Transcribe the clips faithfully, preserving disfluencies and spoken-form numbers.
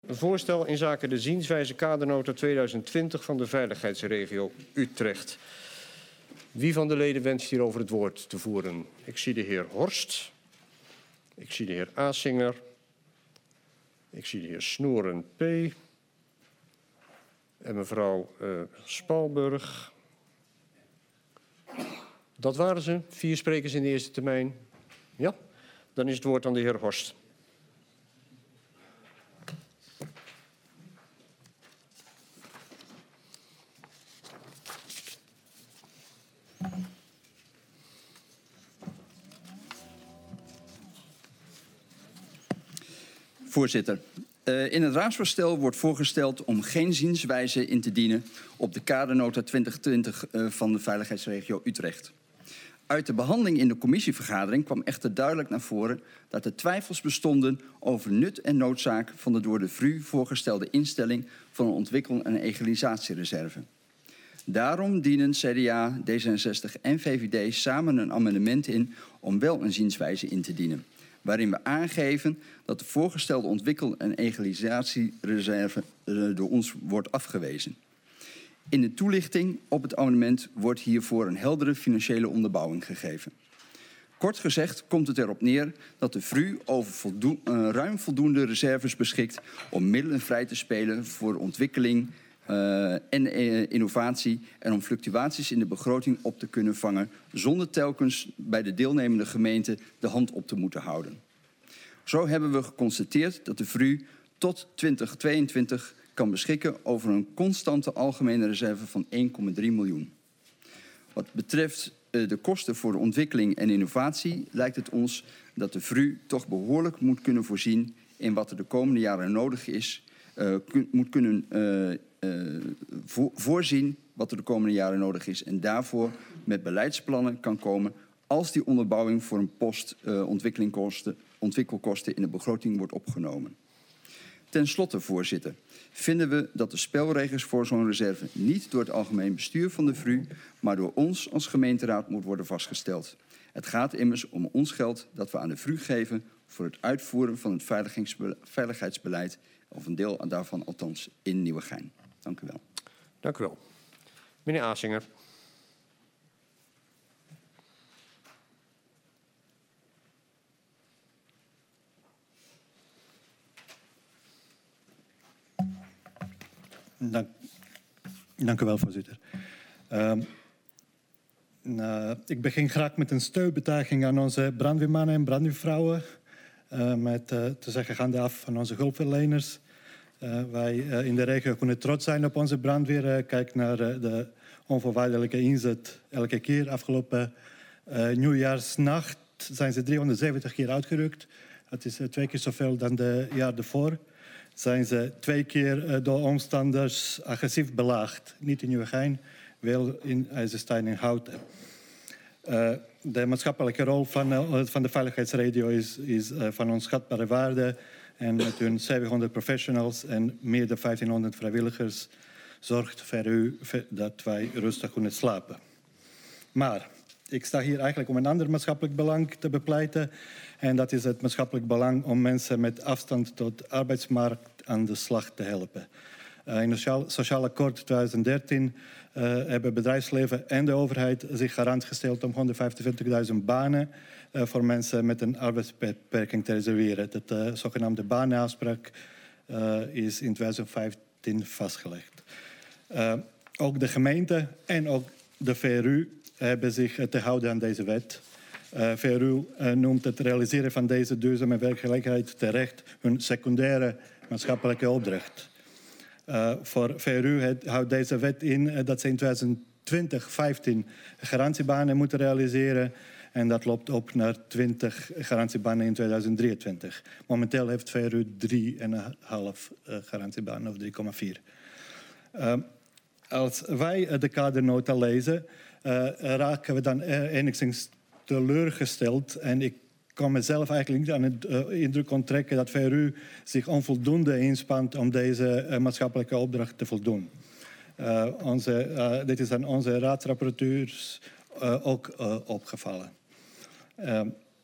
Een voorstel inzake de zienswijze kadernota tweeduizend twintig van de veiligheidsregio Utrecht. Wie van de leden wenst hierover het woord te voeren? Ik zie de heer Horst. Ik zie de heer Asinger. Ik zie de heer Snoeren P. En mevrouw uh, Spalburg. Dat waren ze. Vier sprekers in de eerste termijn. Ja, dan is het woord aan de heer Horst. Voorzitter, uh, in het raadsvoorstel wordt voorgesteld om geen zienswijze in te dienen op de kadernota twintig twintig uh, van de veiligheidsregio Utrecht. Uit de behandeling in de commissievergadering kwam echter duidelijk naar voren dat er twijfels bestonden over nut en noodzaak van de door de V R U voorgestelde instelling van een ontwikkel- en egalisatiereserve. Daarom dienen C D A, D zesenzestig en V V D samen een amendement in om wel een zienswijze in te dienen, waarin we aangeven dat de voorgestelde ontwikkel- en egalisatiereserve door ons wordt afgewezen. In de toelichting op het amendement wordt hiervoor een heldere financiële onderbouwing gegeven. Kort gezegd komt het erop neer dat de V R U over voldoen, uh, ruim voldoende reserves beschikt om middelen vrij te spelen voor ontwikkeling uh, en uh, innovatie en om fluctuaties in de begroting op te kunnen vangen zonder telkens bij de deelnemende gemeente de hand op te moeten houden. Zo hebben we geconstateerd dat de V R U tot twintig tweeëntwintig kan beschikken over een constante algemene reserve van één komma drie miljoen. Wat betreft uh, de kosten voor de ontwikkeling en innovatie lijkt het ons dat de V R U toch behoorlijk moet kunnen voorzien in wat er de komende jaren nodig is, uh, kun, moet kunnen uh, uh, vo voorzien wat er de komende jaren nodig is en daarvoor met beleidsplannen kan komen als die onderbouwing voor een post uh, ontwikkelingskosten, ontwikkelkosten in de begroting wordt opgenomen. Ten slotte, voorzitter, vinden we dat de spelregels voor zo'n reserve niet door het algemeen bestuur van de V R U, maar door ons als gemeenteraad moet worden vastgesteld. Het gaat immers om ons geld dat we aan de V R U geven voor het uitvoeren van het veiligheidsbeleid, of een deel daarvan althans, in Nieuwegein. Dank u wel. Dank u wel. Meneer Asinger. Dank, dank u wel, voorzitter. Uh, nou, ik begin graag met een steunbetuiging aan onze brandweermannen en brandweervrouwen. Uh, met uh, te zeggen gaande af van onze hulpverleners. Uh, wij uh, in de regio kunnen trots zijn op onze brandweer. Uh, kijk naar uh, de onvoorwaardelijke inzet elke keer. Afgelopen uh, nieuwjaarsnacht zijn ze driehonderdzeventig keer uitgerukt. Dat is uh, twee keer zoveel dan de jaar ervoor. Zijn ze twee keer uh, door omstanders agressief belaagd. Niet in Nieuwegein, wel in IJsselstein en Houten. Uh, de maatschappelijke rol van, uh, van de veiligheidsregio is, is uh, van onschatbare waarde. En met hun zevenhonderd professionals en meer dan vijftienhonderd vrijwilligers zorgt V R U dat wij rustig kunnen slapen. Maar ik sta hier eigenlijk om een ander maatschappelijk belang te bepleiten. En dat is het maatschappelijk belang om mensen met afstand tot de arbeidsmarkt aan de slag te helpen. Uh, in het Sociaal Akkoord twintig dertien uh, hebben bedrijfsleven en de overheid zich garant gesteld om honderdvijfentwintigduizend banen uh, voor mensen met een arbeidsbeperking te reserveren. De uh, zogenaamde banenafspraak uh, is in twintig vijftien vastgelegd. Uh, ook de gemeente en ook de V R U hebben zich te houden aan deze wet. Uh, V R U uh, noemt het realiseren van deze duurzame werkgelegenheid terecht hun secundaire maatschappelijke opdracht. Uh, voor V R U het, houdt deze wet in uh, dat ze in twintig twintig, vijftien garantiebanen moeten realiseren. En dat loopt op naar twintig garantiebanen in tweeduizend drieëntwintig. Momenteel heeft V R U drie komma vijf uh, garantiebanen of drie komma vier. Uh, als wij uh, de kadernota lezen, uh, raken we dan uh, enigszins teleurgesteld. En ik kan mezelf eigenlijk niet aan het uh, indruk onttrekken dat V R U zich onvoldoende inspant om deze uh, maatschappelijke opdracht te voldoen. Uh, onze, uh, dit is aan onze raadsrapporteurs uh, ook uh, opgevallen. Uh,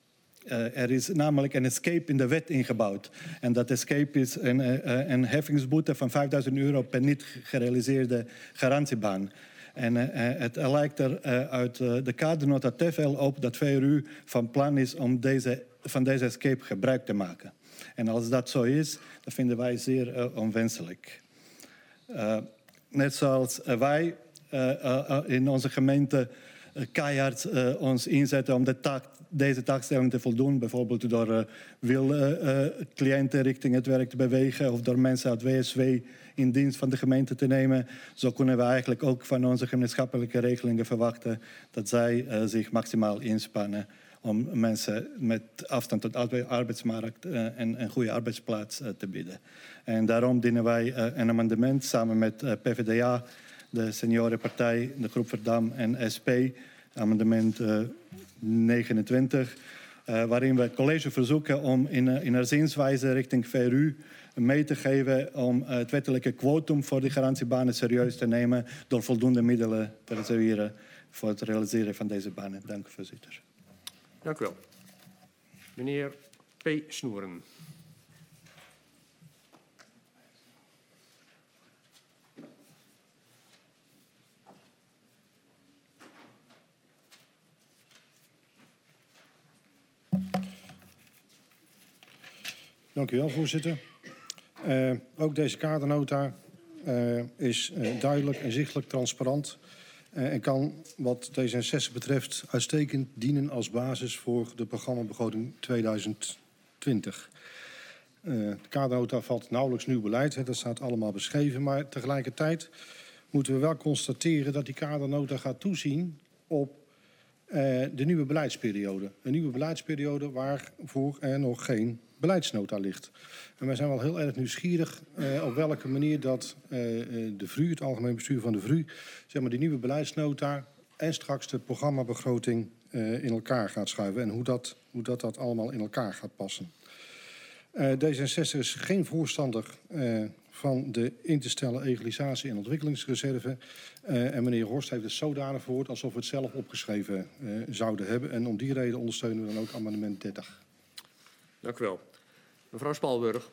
Uh, er is namelijk een escape in de wet ingebouwd. En dat escape is een, uh, een heffingsboete van vijfduizend euro per niet gerealiseerde garantiebaan. En uh, het lijkt er uh, uit uh, de kadernota te veel op dat V R U van plan is om deze, van deze escape gebruik te maken. En als dat zo is, dat vinden wij zeer uh, onwenselijk. Uh, net zoals uh, wij uh, uh, in onze gemeente uh, keihard uh, ons inzetten om de taak, deze taakstelling te voldoen. Bijvoorbeeld door uh, wil uh, uh, cliënten richting het werk te bewegen of door mensen uit W S W in dienst van de gemeente te nemen. Zo kunnen we eigenlijk ook van onze gemeenschappelijke regelingen verwachten dat zij uh, zich maximaal inspannen om mensen met afstand tot de arbeidsmarkt uh, een, een goede arbeidsplaats uh, te bieden. En daarom dienen wij uh, een amendement samen met uh, P V D A, de seniorenpartij, de Groep Verdam en S P, amendement uh, negenentwintig, uh, waarin we het college verzoeken om in, uh, in haar zienswijze richting V R U mee te geven om uh, het wettelijke quotum voor die garantiebanen serieus te nemen door voldoende middelen te reserveren voor het realiseren van deze banen. Dank u, voorzitter. Dank u wel. Meneer P. Snoeren. Dank u wel, voorzitter. Uh, ook deze kadernota uh, is uh, duidelijk, inzichtelijk, transparant uh, en kan wat D zesenzestig betreft uitstekend dienen als basis voor de programmabegroting tweeduizend twintig. Uh, de kadernota valt nauwelijks nieuw beleid, hè, dat staat allemaal beschreven, maar tegelijkertijd moeten we wel constateren dat die kadernota gaat toezien op uh, de nieuwe beleidsperiode. Een nieuwe beleidsperiode waarvoor er nog geen beleidsnota ligt. En wij zijn wel heel erg nieuwsgierig uh, op welke manier dat uh, de V R U, het algemeen bestuur van de V R U, zeg maar die nieuwe beleidsnota en straks de programmabegroting uh, in elkaar gaat schuiven en hoe dat, hoe dat, dat allemaal in elkaar gaat passen. Uh, D zesenzestig is geen voorstander uh, van de in te stellen egalisatie- en ontwikkelingsreserve. Uh, en meneer Horst heeft het zodanig verwoord alsof we het zelf opgeschreven uh, zouden hebben. En om die reden ondersteunen we dan ook amendement dertig. Dank u wel. Mevrouw Spalburg.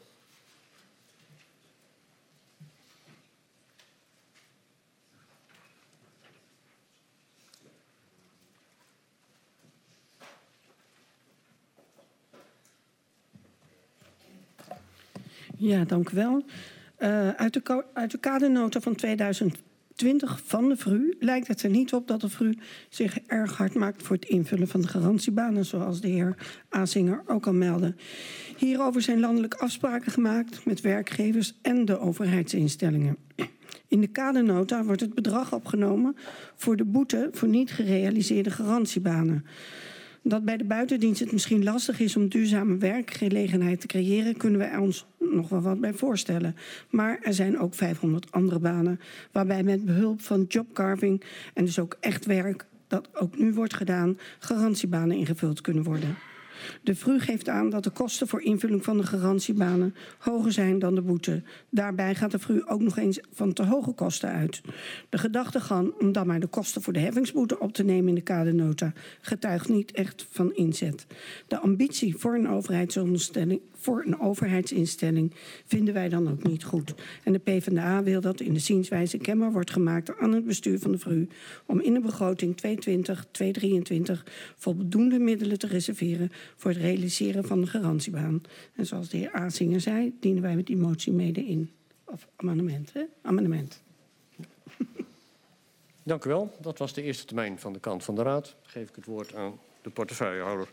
Ja, dank u wel. Uh, uit, de, uit de kadernota van tweeduizend twintig van de V R U lijkt het er niet op dat de V R U zich erg hard maakt voor het invullen van de garantiebanen, zoals de heer Azinger ook al meldde. Hierover zijn landelijk afspraken gemaakt met werkgevers en de overheidsinstellingen. In de kadernota wordt het bedrag opgenomen voor de boete voor niet gerealiseerde garantiebanen. Dat bij de buitendienst het misschien lastig is om duurzame werkgelegenheid te creëren, kunnen we ons nog wel wat bij voorstellen. Maar er zijn ook vijfhonderd andere banen waarbij met behulp van jobcarving en dus ook echt werk dat ook nu wordt gedaan, garantiebanen ingevuld kunnen worden. De V R U geeft aan dat de kosten voor invulling van de garantiebanen hoger zijn dan de boete. Daarbij gaat de V R U ook nog eens van te hoge kosten uit. De gedachtegang om dan maar de kosten voor de heffingsboete op te nemen in de kadernota getuigt niet echt van inzet. De ambitie voor een overheidsinstelling, voor een overheidsinstelling vinden wij dan ook niet goed. En de PvdA wil dat in de zienswijze kenbaar wordt gemaakt aan het bestuur van de V R U om in de begroting tweehonderdtwintig tweehonderddrieëntwintig voldoende middelen te reserveren voor het realiseren van de garantiebaan. En zoals de heer Azinger zei, dienen wij met die motie mede in. Of amendement, hè? Amendement. Dank u wel. Dat was de eerste termijn van de kant van de Raad. Dan geef ik het woord aan de portefeuillehouder.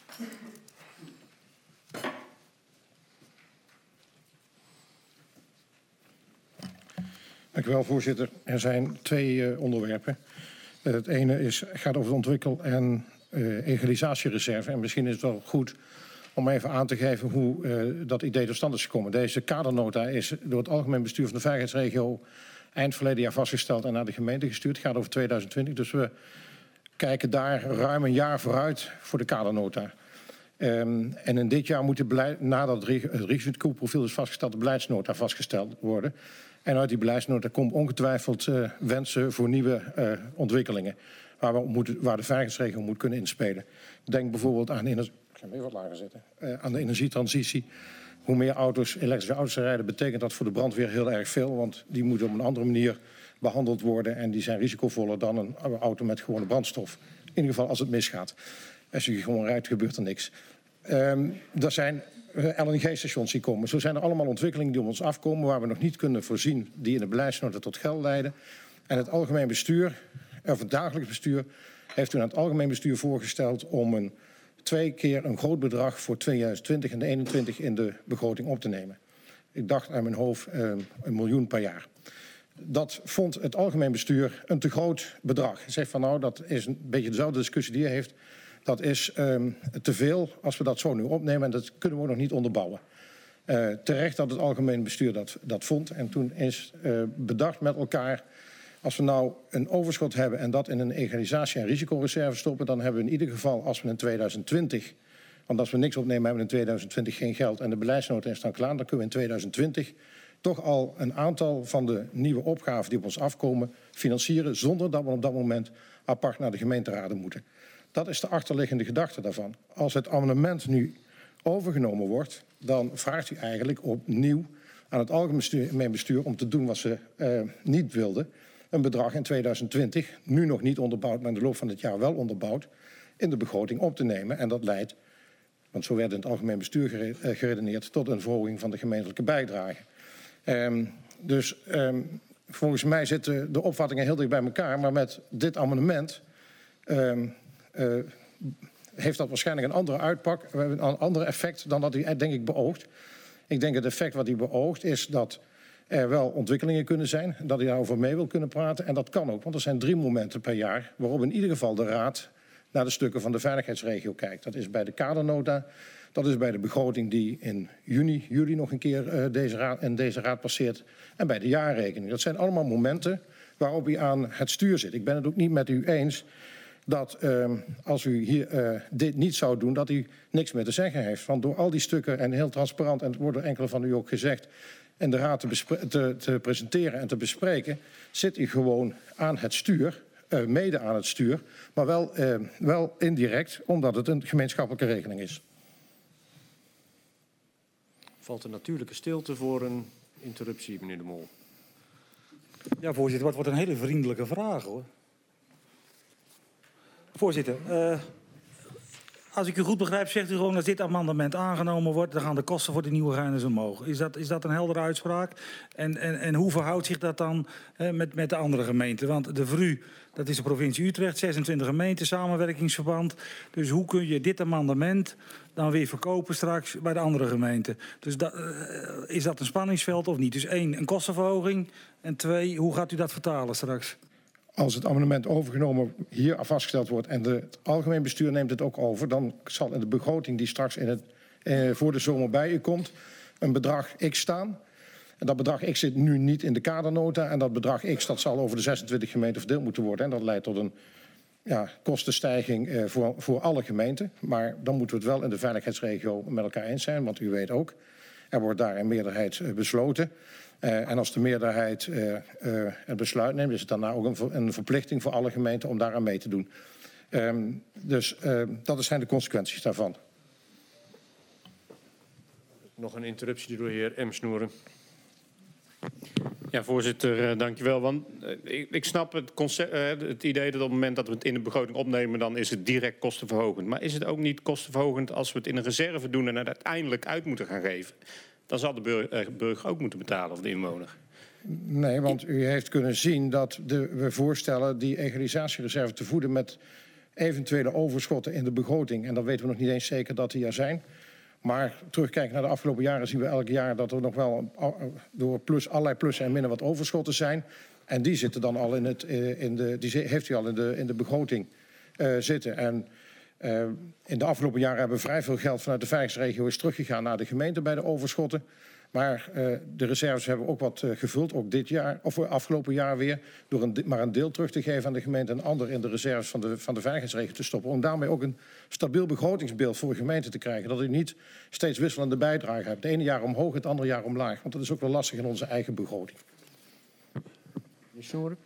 Dank u wel, voorzitter. Er zijn twee uh, onderwerpen. Uh, het ene is, gaat over de ontwikkel- en uh, egalisatiereserve. En misschien is het wel goed om even aan te geven hoe uh, dat idee tot stand is gekomen. Deze kadernota is door het algemeen bestuur van de veiligheidsregio eind verleden jaar vastgesteld en naar de gemeente gestuurd. Het gaat over tweeduizend twintig, dus we kijken daar ruim een jaar vooruit voor de kadernota. Um, en in dit jaar moet de beleid, nadat het risicoprofiel is vastgesteld, de beleidsnota vastgesteld worden. En uit die beleidsnota komt ongetwijfeld uh, wensen voor nieuwe uh, ontwikkelingen waar, we moeten, waar de veiligheidsregio moet kunnen inspelen. Denk bijvoorbeeld aan ga hem even wat lager zetten. Uh, aan de energietransitie. Hoe meer auto's, elektrische auto's rijden, betekent dat voor de brandweer heel erg veel. Want die moeten op een andere manier behandeld worden. En die zijn risicovoller dan een auto met gewone brandstof. In ieder geval als het misgaat. Als je gewoon rijdt, gebeurt er niks. Um, er zijn L N G-stations die komen. Zo zijn er allemaal ontwikkelingen die op ons afkomen, waar we nog niet kunnen voorzien, die in de beleidsnota tot geld leiden. En het algemeen bestuur, of het dagelijks bestuur, heeft toen aan het algemeen bestuur voorgesteld om een, twee keer een groot bedrag voor tweeduizend twintig en eenentwintig in de begroting op te nemen. Ik dacht aan mijn hoofd um, een miljoen per jaar. Dat vond het algemeen bestuur een te groot bedrag. Hij zegt van nou, dat is een beetje dezelfde discussie die hij heeft. Dat is um, te veel als we dat zo nu opnemen en dat kunnen we ook nog niet onderbouwen. Uh, terecht dat het algemeen bestuur dat, dat vond. En toen is uh, bedacht met elkaar, als we nou een overschot hebben en dat in een egalisatie- en risicoreserve stoppen, dan hebben we in ieder geval, als we in tweeduizend twintig, want als we niks opnemen hebben we in tweeduizend twintig geen geld en de beleidsnota is dan klaar, dan kunnen we in tweeduizend twintig toch al een aantal van de nieuwe opgaven die op ons afkomen financieren, zonder dat we op dat moment apart naar de gemeenteraden moeten. Dat is de achterliggende gedachte daarvan. Als het amendement nu overgenomen wordt, dan vraagt u eigenlijk opnieuw aan het algemeen bestuur om te doen wat ze uh, niet wilden. Een bedrag in tweeduizend twintig, nu nog niet onderbouwd, maar in de loop van het jaar wel onderbouwd, in de begroting op te nemen. En dat leidt, want zo werd in het algemeen bestuur geredeneerd, tot een verhoging van de gemeentelijke bijdrage. Um, dus um, volgens mij zitten de opvattingen heel dicht bij elkaar, maar met dit amendement Um, Uh, heeft dat waarschijnlijk een andere uitpak, een ander effect dan dat u denk ik beoogt. Ik denk het effect wat u beoogt is dat er wel ontwikkelingen kunnen zijn, dat u daarover mee wil kunnen praten en dat kan ook, want er zijn drie momenten per jaar waarop in ieder geval de Raad naar de stukken van de veiligheidsregio kijkt. Dat is bij de kadernota, dat is bij de begroting die in juni, juli nog een keer uh, deze raad, in deze raad passeert en bij de jaarrekening. Dat zijn allemaal momenten waarop u aan het stuur zit. Ik ben het ook niet met u eens dat uh, als u hier uh, dit niet zou doen, dat u niks meer te zeggen heeft. Want door al die stukken, en heel transparant, en het wordt door enkele van u ook gezegd, en de raad te, te, te presenteren en te bespreken, zit u gewoon aan het stuur, uh, mede aan het stuur, maar wel, uh, wel indirect, omdat het een gemeenschappelijke regeling is. Valt een natuurlijke stilte voor een interruptie, meneer De Mol? Ja, voorzitter, wat wordt een hele vriendelijke vraag, hoor. Voorzitter, uh, als ik u goed begrijp, zegt u gewoon als dit amendement aangenomen wordt, dan gaan de kosten voor de nieuwe Rhijners omhoog. Is dat, is dat een heldere uitspraak? En, en, en hoe verhoudt zich dat dan uh, met, met de andere gemeenten? Want de V R U, dat is de provincie Utrecht, zesentwintig gemeenten, samenwerkingsverband. Dus hoe kun je dit amendement dan weer verkopen straks bij de andere gemeenten? Dus dat, uh, is dat een spanningsveld of niet? Dus één, een kostenverhoging. En twee, hoe gaat u dat vertalen straks? Als het amendement overgenomen hier vastgesteld wordt en de, het algemeen bestuur neemt het ook over, dan zal in de begroting die straks in het, eh, voor de zomer bij u komt een bedrag X staan. En dat bedrag X zit nu niet in de kadernota en dat bedrag X dat zal over de zesentwintig gemeenten verdeeld moeten worden. En dat leidt tot een ja, kostenstijging eh, voor, voor alle gemeenten. Maar dan moeten we het wel in de veiligheidsregio met elkaar eens zijn, want u weet ook, er wordt daar in meerderheid uh, besloten. Uh, en als de meerderheid uh, uh, het besluit neemt, is het daarna ook een, ver, een verplichting voor alle gemeenten om daaraan mee te doen. Um, dus uh, dat zijn de consequenties daarvan. Nog een interruptie door de heer Emsnoeren. Ja, voorzitter, uh, dank u wel. Want uh, ik, ik snap het, concept, uh, het idee dat op het moment dat we het in de begroting opnemen, dan is het direct kostenverhogend. Maar is het ook niet kostenverhogend als we het in een reserve doen en het uiteindelijk uit moeten gaan geven? Dan zal de burger, burger ook moeten betalen, of de inwoner. Nee, want u heeft kunnen zien dat de, we voorstellen die egalisatiereserve te voeden met eventuele overschotten in de begroting. En dan weten we nog niet eens zeker dat die er zijn. Maar terugkijken naar de afgelopen jaren zien we elk jaar dat er nog wel door plus, allerlei plussen en minnen wat overschotten zijn. En die zitten dan al in het, in de, die heeft u al in de, in de begroting uh, zitten. En uh, in de afgelopen jaren hebben we vrij veel geld vanuit de veiligheidsregio is teruggegaan naar de gemeente bij de overschotten. Maar uh, de reserves hebben ook wat uh, gevuld, ook dit jaar, of afgelopen jaar weer, door een, maar een deel terug te geven aan de gemeente en een ander in de reserves van de, van de veiligheidsregio te stoppen. Om daarmee ook een stabiel begrotingsbeeld voor de gemeente te krijgen. Dat u niet steeds wisselende bijdrage hebt. Het ene jaar omhoog, het andere jaar omlaag. Want dat is ook wel lastig in onze eigen begroting. Meneer Snoeren?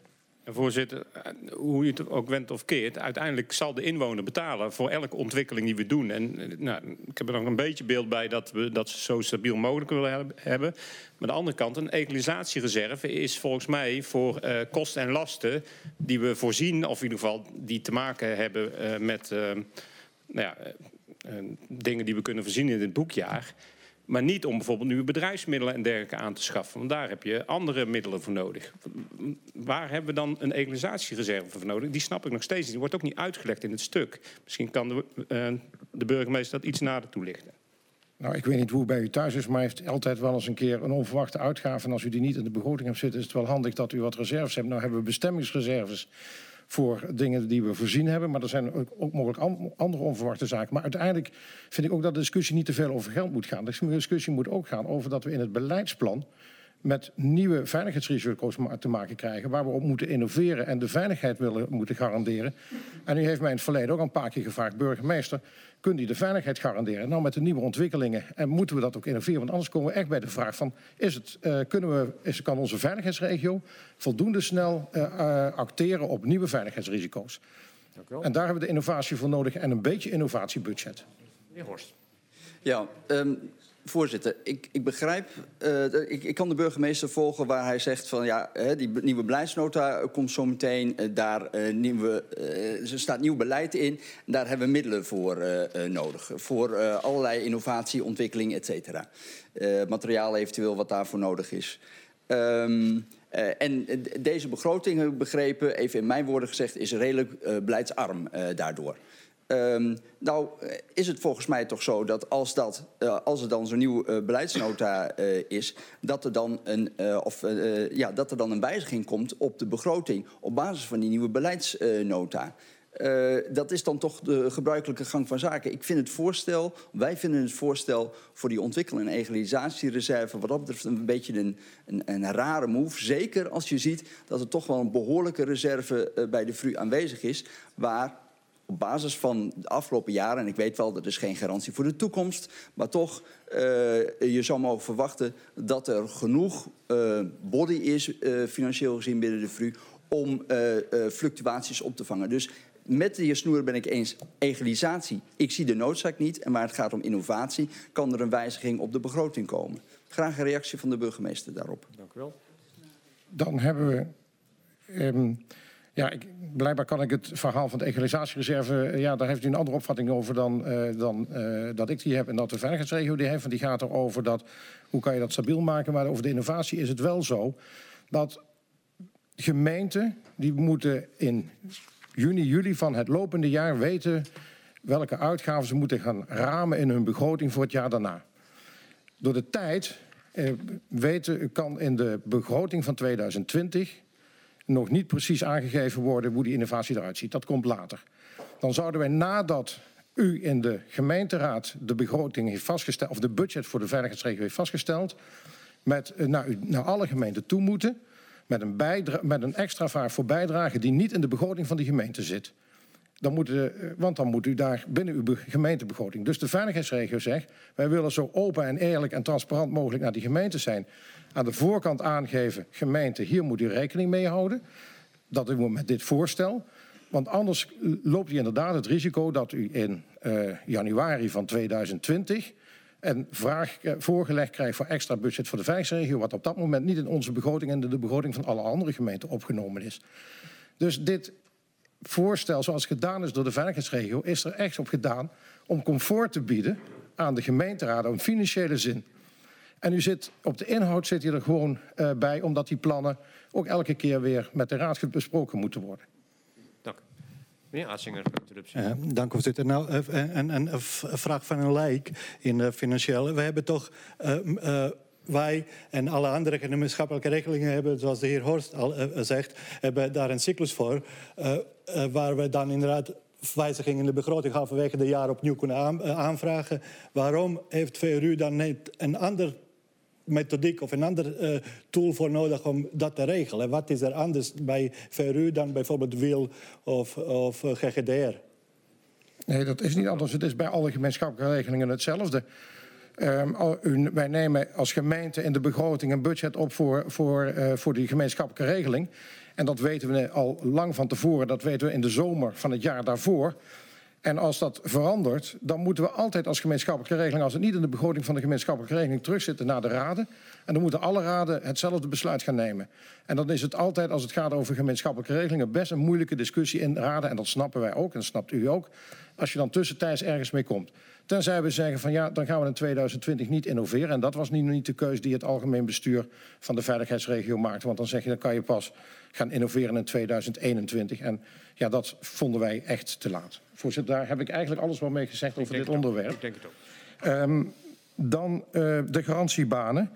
Voorzitter, hoe je het ook wendt of keert, uiteindelijk zal de inwoner betalen voor elke ontwikkeling die we doen. En nou, ik heb er nog een beetje beeld bij dat we dat zo stabiel mogelijk willen hebben. Maar aan de andere kant, een egalisatiereserve is volgens mij voor uh, kosten en lasten die we voorzien, of in ieder geval die te maken hebben uh, met uh, nou ja, uh, dingen die we kunnen voorzien in dit boekjaar. Maar niet om bijvoorbeeld nieuwe bedrijfsmiddelen en dergelijke aan te schaffen. Want daar heb je andere middelen voor nodig. Waar hebben we dan een egalisatiereserve voor nodig? Die snap ik nog steeds niet. Die wordt ook niet uitgelegd in het stuk. Misschien kan de, uh, de burgemeester dat iets nader toelichten. Nou, ik weet niet hoe het bij u thuis is, maar hij heeft altijd wel eens een keer een onverwachte uitgave. En als u die niet in de begroting hebt zitten, is het wel handig dat u wat reserves hebt. Nou hebben we bestemmingsreserves voor dingen die we voorzien hebben. Maar er zijn ook, ook mogelijk andere onverwachte zaken. Maar uiteindelijk vind ik ook dat de discussie niet te veel over geld moet gaan. De discussie moet ook gaan over dat we in het beleidsplan met nieuwe veiligheidsrisico's te maken krijgen, waar we op moeten innoveren en de veiligheid willen moeten garanderen. En u heeft mij in het verleden ook een paar keer gevraagd, burgemeester, kunt u de veiligheid garanderen? Nou, met de nieuwe ontwikkelingen en moeten we dat ook innoveren, want anders komen we echt bij de vraag van, is het, uh, kunnen we, is, kan onze veiligheidsregio voldoende snel uh, uh, acteren op nieuwe veiligheidsrisico's? Dank u wel. En daar hebben we de innovatie voor nodig en een beetje innovatiebudget. Meneer Horst. Ja, um... Voorzitter, ik, ik begrijp, uh, ik, ik kan de burgemeester volgen waar hij zegt van ja, hè, die nieuwe beleidsnota komt zo meteen, uh, daar uh, nieuwe, uh, er staat nieuw beleid in, daar hebben we middelen voor uh, uh, nodig. Voor uh, allerlei innovatie, ontwikkeling, et cetera. Uh, materiaal eventueel wat daarvoor nodig is. Um, uh, en deze begroting, heb ik begrepen, even in mijn woorden gezegd, is redelijk uh, beleidsarm uh, daardoor. Um, nou is het volgens mij toch zo dat als, dat, uh, als er dan zo'n nieuwe uh, beleidsnota uh, is, dat er, dan een, uh, of, uh, ja, dat er dan een wijziging komt op de begroting op basis van die nieuwe beleidsnota. Uh, dat is dan toch de gebruikelijke gang van zaken. Ik vind het voorstel, wij vinden het voorstel voor die ontwikkel- en egalisatiereserve wat dat betreft een beetje een, een, een rare move. Zeker als je ziet dat er toch wel een behoorlijke reserve uh, bij de V R U aanwezig is, waar op basis van de afgelopen jaren, en ik weet wel, dat is geen garantie voor de toekomst, maar toch, uh, je zou mogen verwachten dat er genoeg uh, body is, uh, financieel gezien binnen de V R U, om uh, uh, fluctuaties op te vangen. Dus met de heer Snoer ben ik eens, egalisatie, ik zie de noodzaak niet. En waar het gaat om innovatie, kan er een wijziging op de begroting komen. Graag een reactie van de burgemeester daarop. Dank u wel. Dan hebben we... Um, Ja, ik, blijkbaar kan ik het verhaal van de egalisatiereserve, ja, daar heeft u een andere opvatting over dan, uh, dan uh, dat ik die heb en dat de veiligheidsregio die heeft. Want die gaat erover dat, hoe kan je dat stabiel maken? Maar over de innovatie is het wel zo dat gemeenten, die moeten in juni, juli van het lopende jaar weten welke uitgaven ze moeten gaan ramen in hun begroting voor het jaar daarna. Door de tijd uh, weten, kan in de begroting van tweeduizend twintig... nog niet precies aangegeven worden hoe die innovatie eruit ziet. Dat komt later. Dan zouden wij nadat u in de gemeenteraad de begroting heeft vastgesteld, of de budget voor de veiligheidsregio heeft vastgesteld, met naar, u, naar alle gemeenten toe moeten, met een, bijdra- met een extra vaart voor bijdrage die niet in de begroting van die gemeente zit. Dan moet de, want dan moet u daar binnen uw gemeentebegroting. Dus de veiligheidsregio zegt, wij willen zo open en eerlijk en transparant mogelijk naar die gemeente zijn. Aan de voorkant aangeven, gemeente, hier moet u rekening mee houden. Dat u met dit voorstel. Want anders loopt u inderdaad het risico dat u in uh, januari van tweeduizend twintig... een vraag uh, voorgelegd krijgt voor extra budget voor de veiligheidsregio, wat op dat moment niet in onze begroting en de, de begroting van alle andere gemeenten opgenomen is. Dus dit voorstel, zoals gedaan is door de veiligheidsregio, is er echt op gedaan om comfort te bieden aan de gemeenteraden in financiële zin. En u zit, op de inhoud zit u er gewoon uh, bij, omdat die plannen ook elke keer weer met de raad besproken moeten worden. Dank. Meneer Atsinger, interruptie. Uh, dank u, voorzitter. Nou, uh, een, een, een vraag van een laik in uh, financieel. We hebben toch, uh, uh, wij en alle andere gemeenschappelijke regelingen hebben, zoals de heer Horst al uh, zegt, hebben daar een cyclus voor, uh, uh, waar we dan inderdaad wijzigingen in de begroting halverwege de jaar opnieuw kunnen aan, uh, aanvragen. Waarom heeft V R U dan niet een ander methodiek of een ander uh, tool voor nodig om dat te regelen? Wat is er anders bij V R U dan bijvoorbeeld W I L of, of uh, G G D R? Nee, dat is niet anders. Het is bij alle gemeenschappelijke regelingen hetzelfde. Um, wij nemen als gemeente in de begroting een budget op voor, voor, uh, voor die gemeenschappelijke regeling. En dat weten we al lang van tevoren. Dat weten we in de zomer van het jaar daarvoor. En als dat verandert, dan moeten we altijd als gemeenschappelijke regeling, als het niet in de begroting van de gemeenschappelijke regeling, terugzitten naar de raden. En dan moeten alle raden hetzelfde besluit gaan nemen. En dan is het altijd, als het gaat over gemeenschappelijke regelingen, best een moeilijke discussie in de raden. En dat snappen wij ook, en dat snapt u ook. Als je dan tussentijds ergens mee komt. Tenzij we zeggen van ja, dan gaan we in tweeduizend twintig niet innoveren. En dat was niet, niet de keuze die het algemeen bestuur van de veiligheidsregio maakte. Want dan zeg je, dan kan je pas gaan innoveren in tweeduizend eenentwintig. En ja, dat vonden wij echt te laat. Voorzitter, daar heb ik eigenlijk alles wel mee gezegd over dit onderwerp. Ik denk het ook. Um, dan uh, de garantiebanen.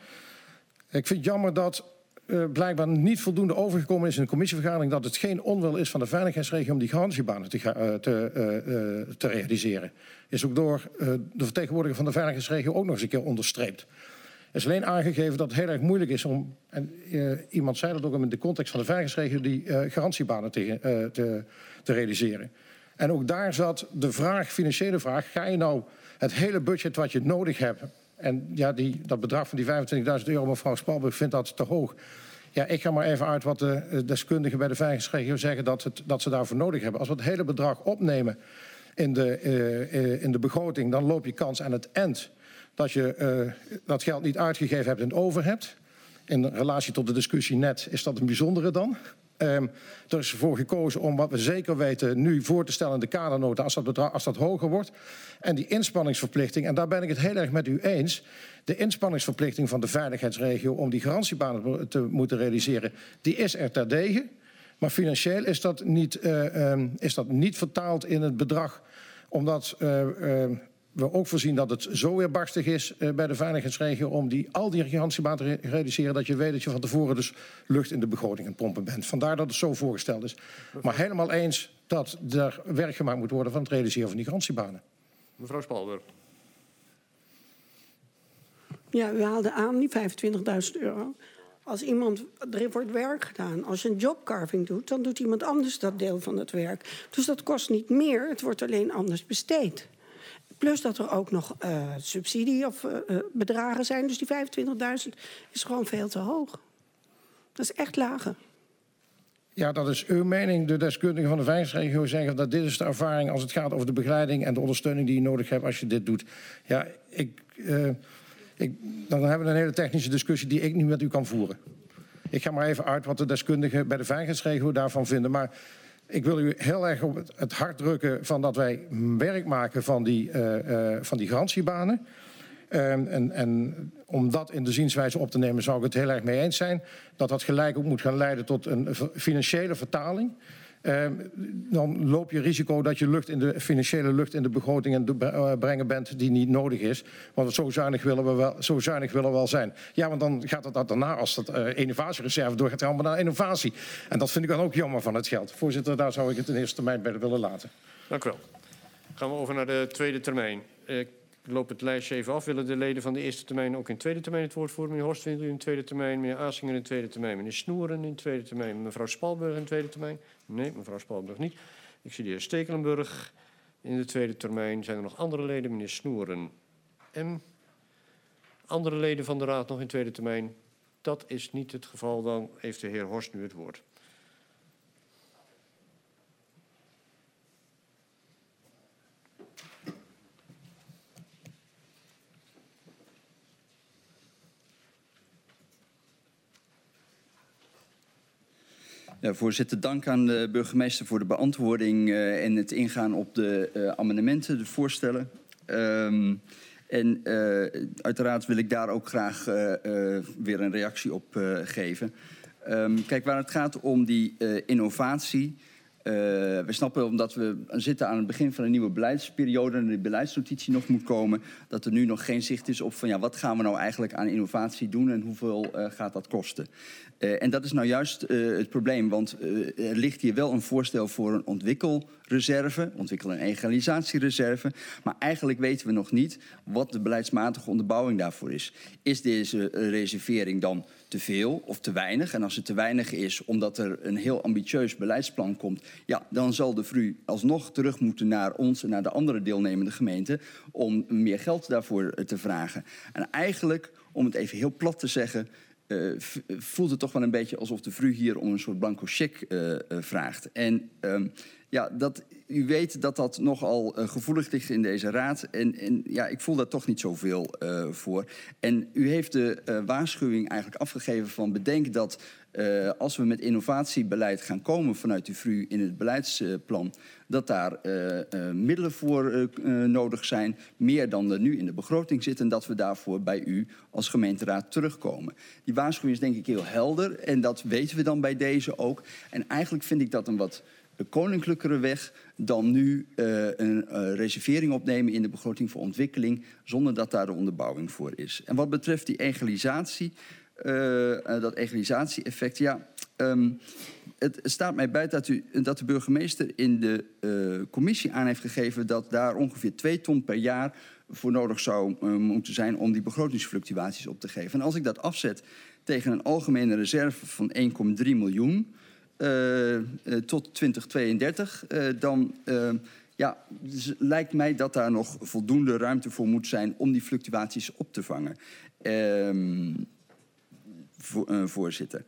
Ik vind het jammer dat uh, blijkbaar niet voldoende overgekomen is in de commissievergadering dat het geen onwil is van de veiligheidsregio om die garantiebanen te, uh, te, uh, uh, te realiseren. Is ook door uh, de vertegenwoordiger van de veiligheidsregio ook nog eens een keer onderstreept. Er is alleen aangegeven dat het heel erg moeilijk is om, en uh, iemand zei dat ook in de context van de veiligheidsregio, die uh, garantiebanen te, uh, te, te realiseren. En ook daar zat de vraag, financiële vraag, ga je nou het hele budget wat je nodig hebt, en ja, die, dat bedrag van die vijfentwintigduizend euro, mevrouw Spalburg vindt dat te hoog. Ja, ik ga maar even uit wat de deskundigen bij de veiligheidsregio zeggen dat, het, dat ze daarvoor nodig hebben. Als we het hele bedrag opnemen in de, uh, in de begroting, dan loop je kans aan het eind dat je uh, dat geld niet uitgegeven hebt en over hebt. In relatie tot de discussie net is dat een bijzondere dan. Um, er is ervoor gekozen om wat we zeker weten nu voor te stellen in de kadernota als dat, bedrag, als dat hoger wordt. En die inspanningsverplichting, en daar ben ik het heel erg met u eens. De inspanningsverplichting van de veiligheidsregio om die garantiebanen te moeten realiseren, die is er terdege. Maar financieel is dat niet, uh, um, is dat niet vertaald in het bedrag, omdat uh, uh, we ook voorzien dat het zo weerbarstig is uh, bij de veiligheidsregio om die, al die garantiebanen te re realiseren, dat je weet dat je van tevoren dus lucht in de begroting aan het pompen bent. Vandaar dat het zo voorgesteld is. Maar helemaal eens dat er werk gemaakt moet worden van het realiseren van die garantiebanen. Mevrouw Spalburg. Ja, u haalde aan die vijfentwintigduizend euro. Als iemand, er wordt werk gedaan. Als je een jobcarving doet, dan doet iemand anders dat deel van het werk. Dus dat kost niet meer, het wordt alleen anders besteed. Plus dat er ook nog uh, subsidie of uh, bedragen zijn. Dus die vijfentwintigduizend is gewoon veel te hoog. Dat is echt lager. Ja, dat is uw mening. De deskundigen van de veiligheidsregio zeggen dat dit is de ervaring als het gaat over de begeleiding en de ondersteuning die je nodig hebt als je dit doet. Ja, ik, uh, ik, dan hebben we een hele technische discussie die ik niet met u kan voeren. Ik ga maar even uit wat de deskundigen bij de veiligheidsregio daarvan vinden. Maar ik wil u heel erg op het, het hart drukken van dat wij werk maken van die, uh, uh, van die garantiebanen. Uh, en, en om dat in de zienswijze op te nemen zou ik het heel erg mee eens zijn. Dat dat gelijk ook moet gaan leiden tot een financiële vertaling. Uh, dan loop je risico dat je lucht in de, financiële lucht in de begroting brengen bent die niet nodig is. Want zo zuinig willen we wel, zo zuinig willen we wel zijn. Ja, want dan gaat het dat daarna, als dat uh, innovatiereserve doorgaat, het allemaal naar innovatie. En dat vind ik dan ook jammer van het geld. Voorzitter, daar zou ik het in eerste termijn bij willen laten. Dank u wel. Gaan we over naar de tweede termijn. Ik loop het lijstje even af. Willen de leden van de eerste termijn ook in de tweede termijn het woord voeren? Meneer Horst, vindt u in de tweede termijn? Meneer Aasinger in de tweede termijn? Meneer Snoeren in de tweede termijn? Mevrouw Spalburg in de tweede termijn? Nee, mevrouw Spalburg niet. Ik zie de heer Stekelenburg in de tweede termijn. Zijn er nog andere leden? Meneer Snoeren en andere leden van de raad nog in de tweede termijn? Dat is niet het geval. Dan heeft de heer Horst nu het woord. Ja, voorzitter, dank aan de burgemeester voor de beantwoording uh, en het ingaan op de uh, amendementen, de voorstellen. Um, en uh, uiteraard wil ik daar ook graag uh, uh, weer een reactie op uh, geven. Um, kijk, waar het gaat om die uh, innovatie. Uh, we snappen omdat we zitten aan het begin van een nieuwe beleidsperiode en de beleidsnotitie nog moet komen, dat er nu nog geen zicht is op van ja, wat gaan we nou eigenlijk aan innovatie doen en hoeveel uh, gaat dat kosten. Uh, en dat is nou juist uh, het probleem, want uh, er ligt hier wel een voorstel voor een ontwikkelreserve reserve, ontwikkelen een egalisatiereserve. Maar eigenlijk weten we nog niet wat de beleidsmatige onderbouwing daarvoor is. Is deze reservering dan te veel of te weinig? En als het te weinig is, omdat er een heel ambitieus beleidsplan komt, ja, dan zal de V R U alsnog terug moeten naar ons en naar de andere deelnemende gemeenten om meer geld daarvoor te vragen. En eigenlijk, om het even heel plat te zeggen, Uh, voelt het toch wel een beetje alsof de V R U hier om een soort blanco cheque uh, uh, vraagt. En um, ja, dat, u weet dat dat nogal uh, gevoelig ligt in deze raad. En, en ja, ik voel daar toch niet zoveel uh, voor. En u heeft de uh, waarschuwing eigenlijk afgegeven van bedenk dat uh, als we met innovatiebeleid gaan komen vanuit de V R U in het beleidsplan, dat daar uh, uh, middelen voor uh, uh, nodig zijn, meer dan er nu in de begroting zit, en dat we daarvoor bij u als gemeenteraad terugkomen. Die waarschuwing is denk ik heel helder en dat weten we dan bij deze ook. En eigenlijk vind ik dat een wat koninklijkere weg dan nu uh, een uh, reservering opnemen in de begroting voor ontwikkeling, zonder dat daar de onderbouwing voor is. En wat betreft die egalisatie, uh, uh, dat egalisatie-effect, ja, um, het staat mij bij dat, u, dat de burgemeester in de uh, commissie aan heeft gegeven dat daar ongeveer twee ton per jaar voor nodig zou uh, moeten zijn om die begrotingsfluctuaties op te geven. En als ik dat afzet tegen een algemene reserve van één komma drie miljoen uh, uh, tot twintig tweeëndertig, uh, dan uh, ja, dus lijkt mij dat daar nog voldoende ruimte voor moet zijn om die fluctuaties op te vangen. Uh, voor, uh, voorzitter.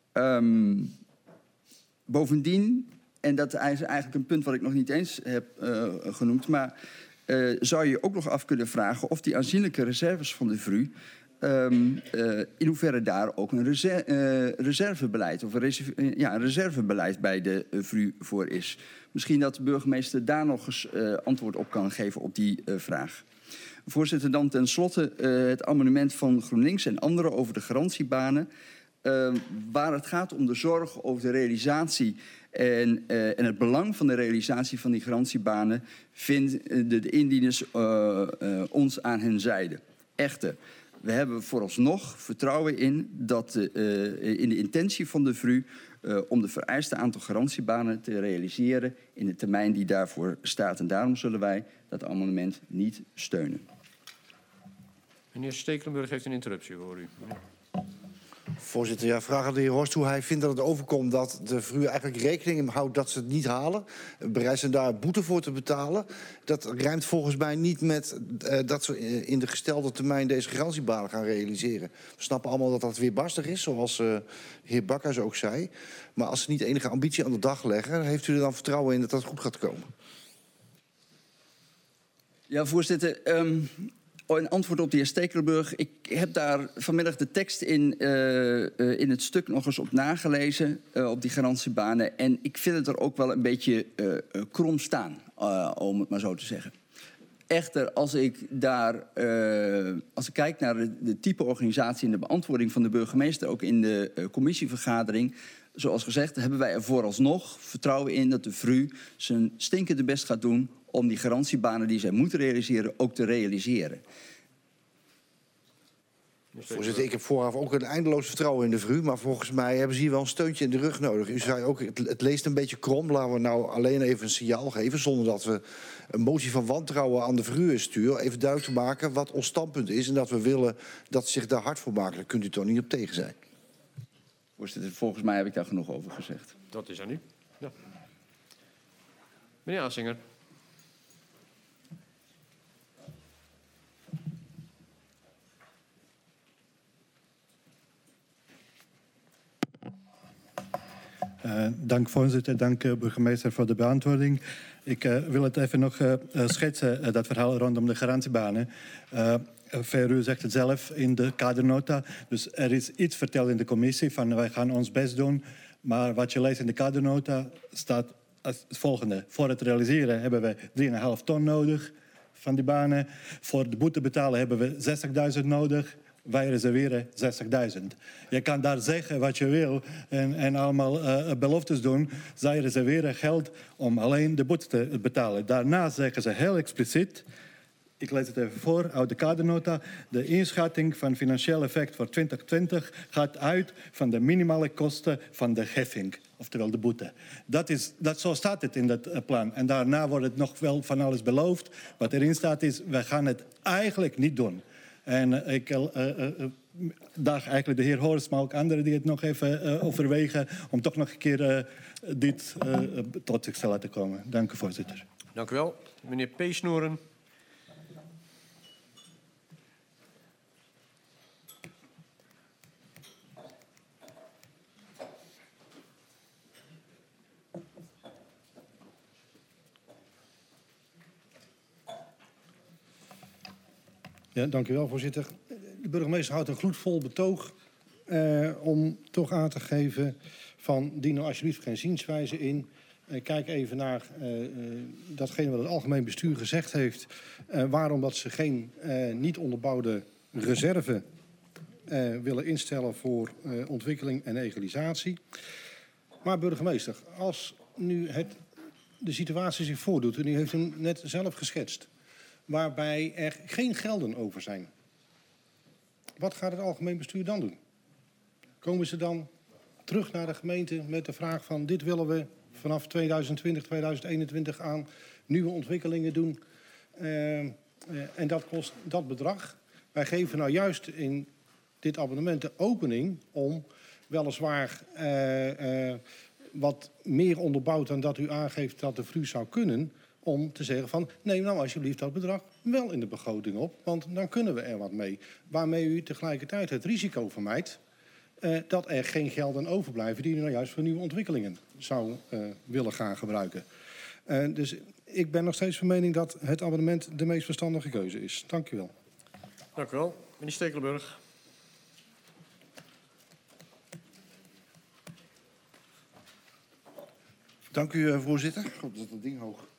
Um, bovendien, en dat is eigenlijk een punt wat ik nog niet eens heb uh, genoemd, maar uh, zou je ook nog af kunnen vragen of die aanzienlijke reserves van de V R U, Um, uh, in hoeverre daar ook een reser uh, reservebeleid of een, reserve, uh, ja, een reservebeleid bij de uh, V R U voor is. Misschien dat de burgemeester daar nog eens uh, antwoord op kan geven op die uh, vraag. Voorzitter, dan tenslotte uh, het amendement van GroenLinks en anderen over de garantiebanen. Uh, waar het gaat om de zorg over de realisatie en, uh, en het belang van de realisatie van die garantiebanen, vinden de, de indieners uh, uh, ons aan hun zijde. Echter, we hebben vooralsnog vertrouwen in, dat, uh, in de intentie van de V R U uh, om de vereiste aantal garantiebanen te realiseren in de termijn die daarvoor staat. En daarom zullen wij dat amendement niet steunen. Meneer Stekelenburg heeft een interruptie voor u. Voorzitter, ja, vraag aan de heer Horst hoe hij vindt dat het overkomt dat de V R U eigenlijk rekening houdt dat ze het niet halen. Bereid zijn daar boete voor te betalen. Dat rijmt volgens mij niet met uh, dat ze in de gestelde termijn deze garantiebanen gaan realiseren. We snappen allemaal dat dat weerbarstig is, zoals uh, de heer Bakkers ook zei. Maar als ze niet enige ambitie aan de dag leggen, heeft u er dan vertrouwen in dat dat goed gaat komen? Ja, voorzitter. Um... Oh, in antwoord op de heer Stekelenburg. Ik heb daar vanmiddag de tekst in, uh, uh, in het stuk nog eens op nagelezen, uh, op die garantiebanen. En ik vind het er ook wel een beetje uh, uh, krom staan, uh, om het maar zo te zeggen. Echter, als ik daar, uh, als ik kijk naar de, de type organisatie en de beantwoording van de burgemeester, ook in de uh, commissievergadering, zoals gezegd, hebben wij er vooralsnog vertrouwen in dat de V R U zijn stinkende best gaat doen om die garantiebanen die zij moeten realiseren ook te realiseren. Voorzitter, ik heb vooraf ook een eindeloos vertrouwen in de V R U, maar volgens mij hebben ze hier wel een steuntje in de rug nodig. U zei ook, het, het leest een beetje krom. Laten we nou alleen even een signaal geven, zonder dat we een motie van wantrouwen aan de V R U sturen. Even duidelijk te maken wat ons standpunt is en dat we willen dat ze zich daar hard voor maken. Daar kunt u toch niet op tegen zijn. Voorzitter, volgens mij heb ik daar genoeg over gezegd. Dat is aan u. Ja. Meneer Asinger. Uh, dank voorzitter, dank uh, burgemeester voor de beantwoording. Ik uh, wil het even nog uh, schetsen, uh, dat verhaal rondom de garantiebanen. Uh, V R U zegt het zelf in de kadernota. Dus er is iets verteld in de commissie van wij gaan ons best doen. Maar wat je leest in de kadernota staat als het volgende. Voor het realiseren hebben we drie komma vijf ton nodig van die banen. Voor de boete betalen hebben we zestigduizend nodig. Wij reserveren zestigduizend. Je kan daar zeggen wat je wil en, en allemaal uh, beloftes doen. Zij reserveren geld om alleen de boete te betalen. Daarna zeggen ze heel expliciet, ik lees het even voor, uit de kadernota. De inschatting van financieel effect voor twintig twintig gaat uit van de minimale kosten van de heffing. oftewel de boete. Dat is, dat, zo staat het in dat uh, plan. En daarna wordt het nog wel van alles beloofd. Wat erin staat is, we gaan het eigenlijk niet doen. En uh, ik uh, uh, uh, daag eigenlijk de heer Horst, maar ook anderen die het nog even uh, overwegen, om toch nog een keer uh, dit uh, tot zich te laten komen. Dank u, voorzitter. Dank u wel. Meneer Peesnoeren. Ja, dank u wel, voorzitter. De burgemeester houdt een gloedvol betoog eh, om toch aan te geven van dien nou alsjeblieft geen zienswijze in. Uh, kijk even naar uh, uh, datgene wat het algemeen bestuur gezegd heeft. Uh, waarom dat ze geen uh, niet onderbouwde reserve uh, willen instellen voor uh, ontwikkeling en egalisatie. Maar burgemeester, als nu het, de situatie zich voordoet, en u heeft hem net zelf geschetst, waarbij er geen gelden over zijn. Wat gaat het algemeen bestuur dan doen? Komen ze dan terug naar de gemeente met de vraag van dit willen we vanaf tweeduizend twintig, tweeduizend eenentwintig aan nieuwe ontwikkelingen doen. Uh, uh, en dat kost dat bedrag. Wij geven nou juist in dit abonnement de opening om weliswaar uh, uh, wat meer onderbouwd dan dat u aangeeft dat de V R U zou kunnen, om te zeggen van neem nou alsjeblieft dat bedrag wel in de begroting op, want dan kunnen we er wat mee. Waarmee u tegelijkertijd het risico vermijdt uh, dat er geen gelden overblijven die u nou juist voor nieuwe ontwikkelingen zou uh, willen gaan gebruiken. Uh, dus ik ben nog steeds van mening dat het abonnement de meest verstandige keuze is. Dank u wel. Dank u wel. Meneer Stekelenburg. Dank u, uh, voorzitter. God, dat is dat ding hoog.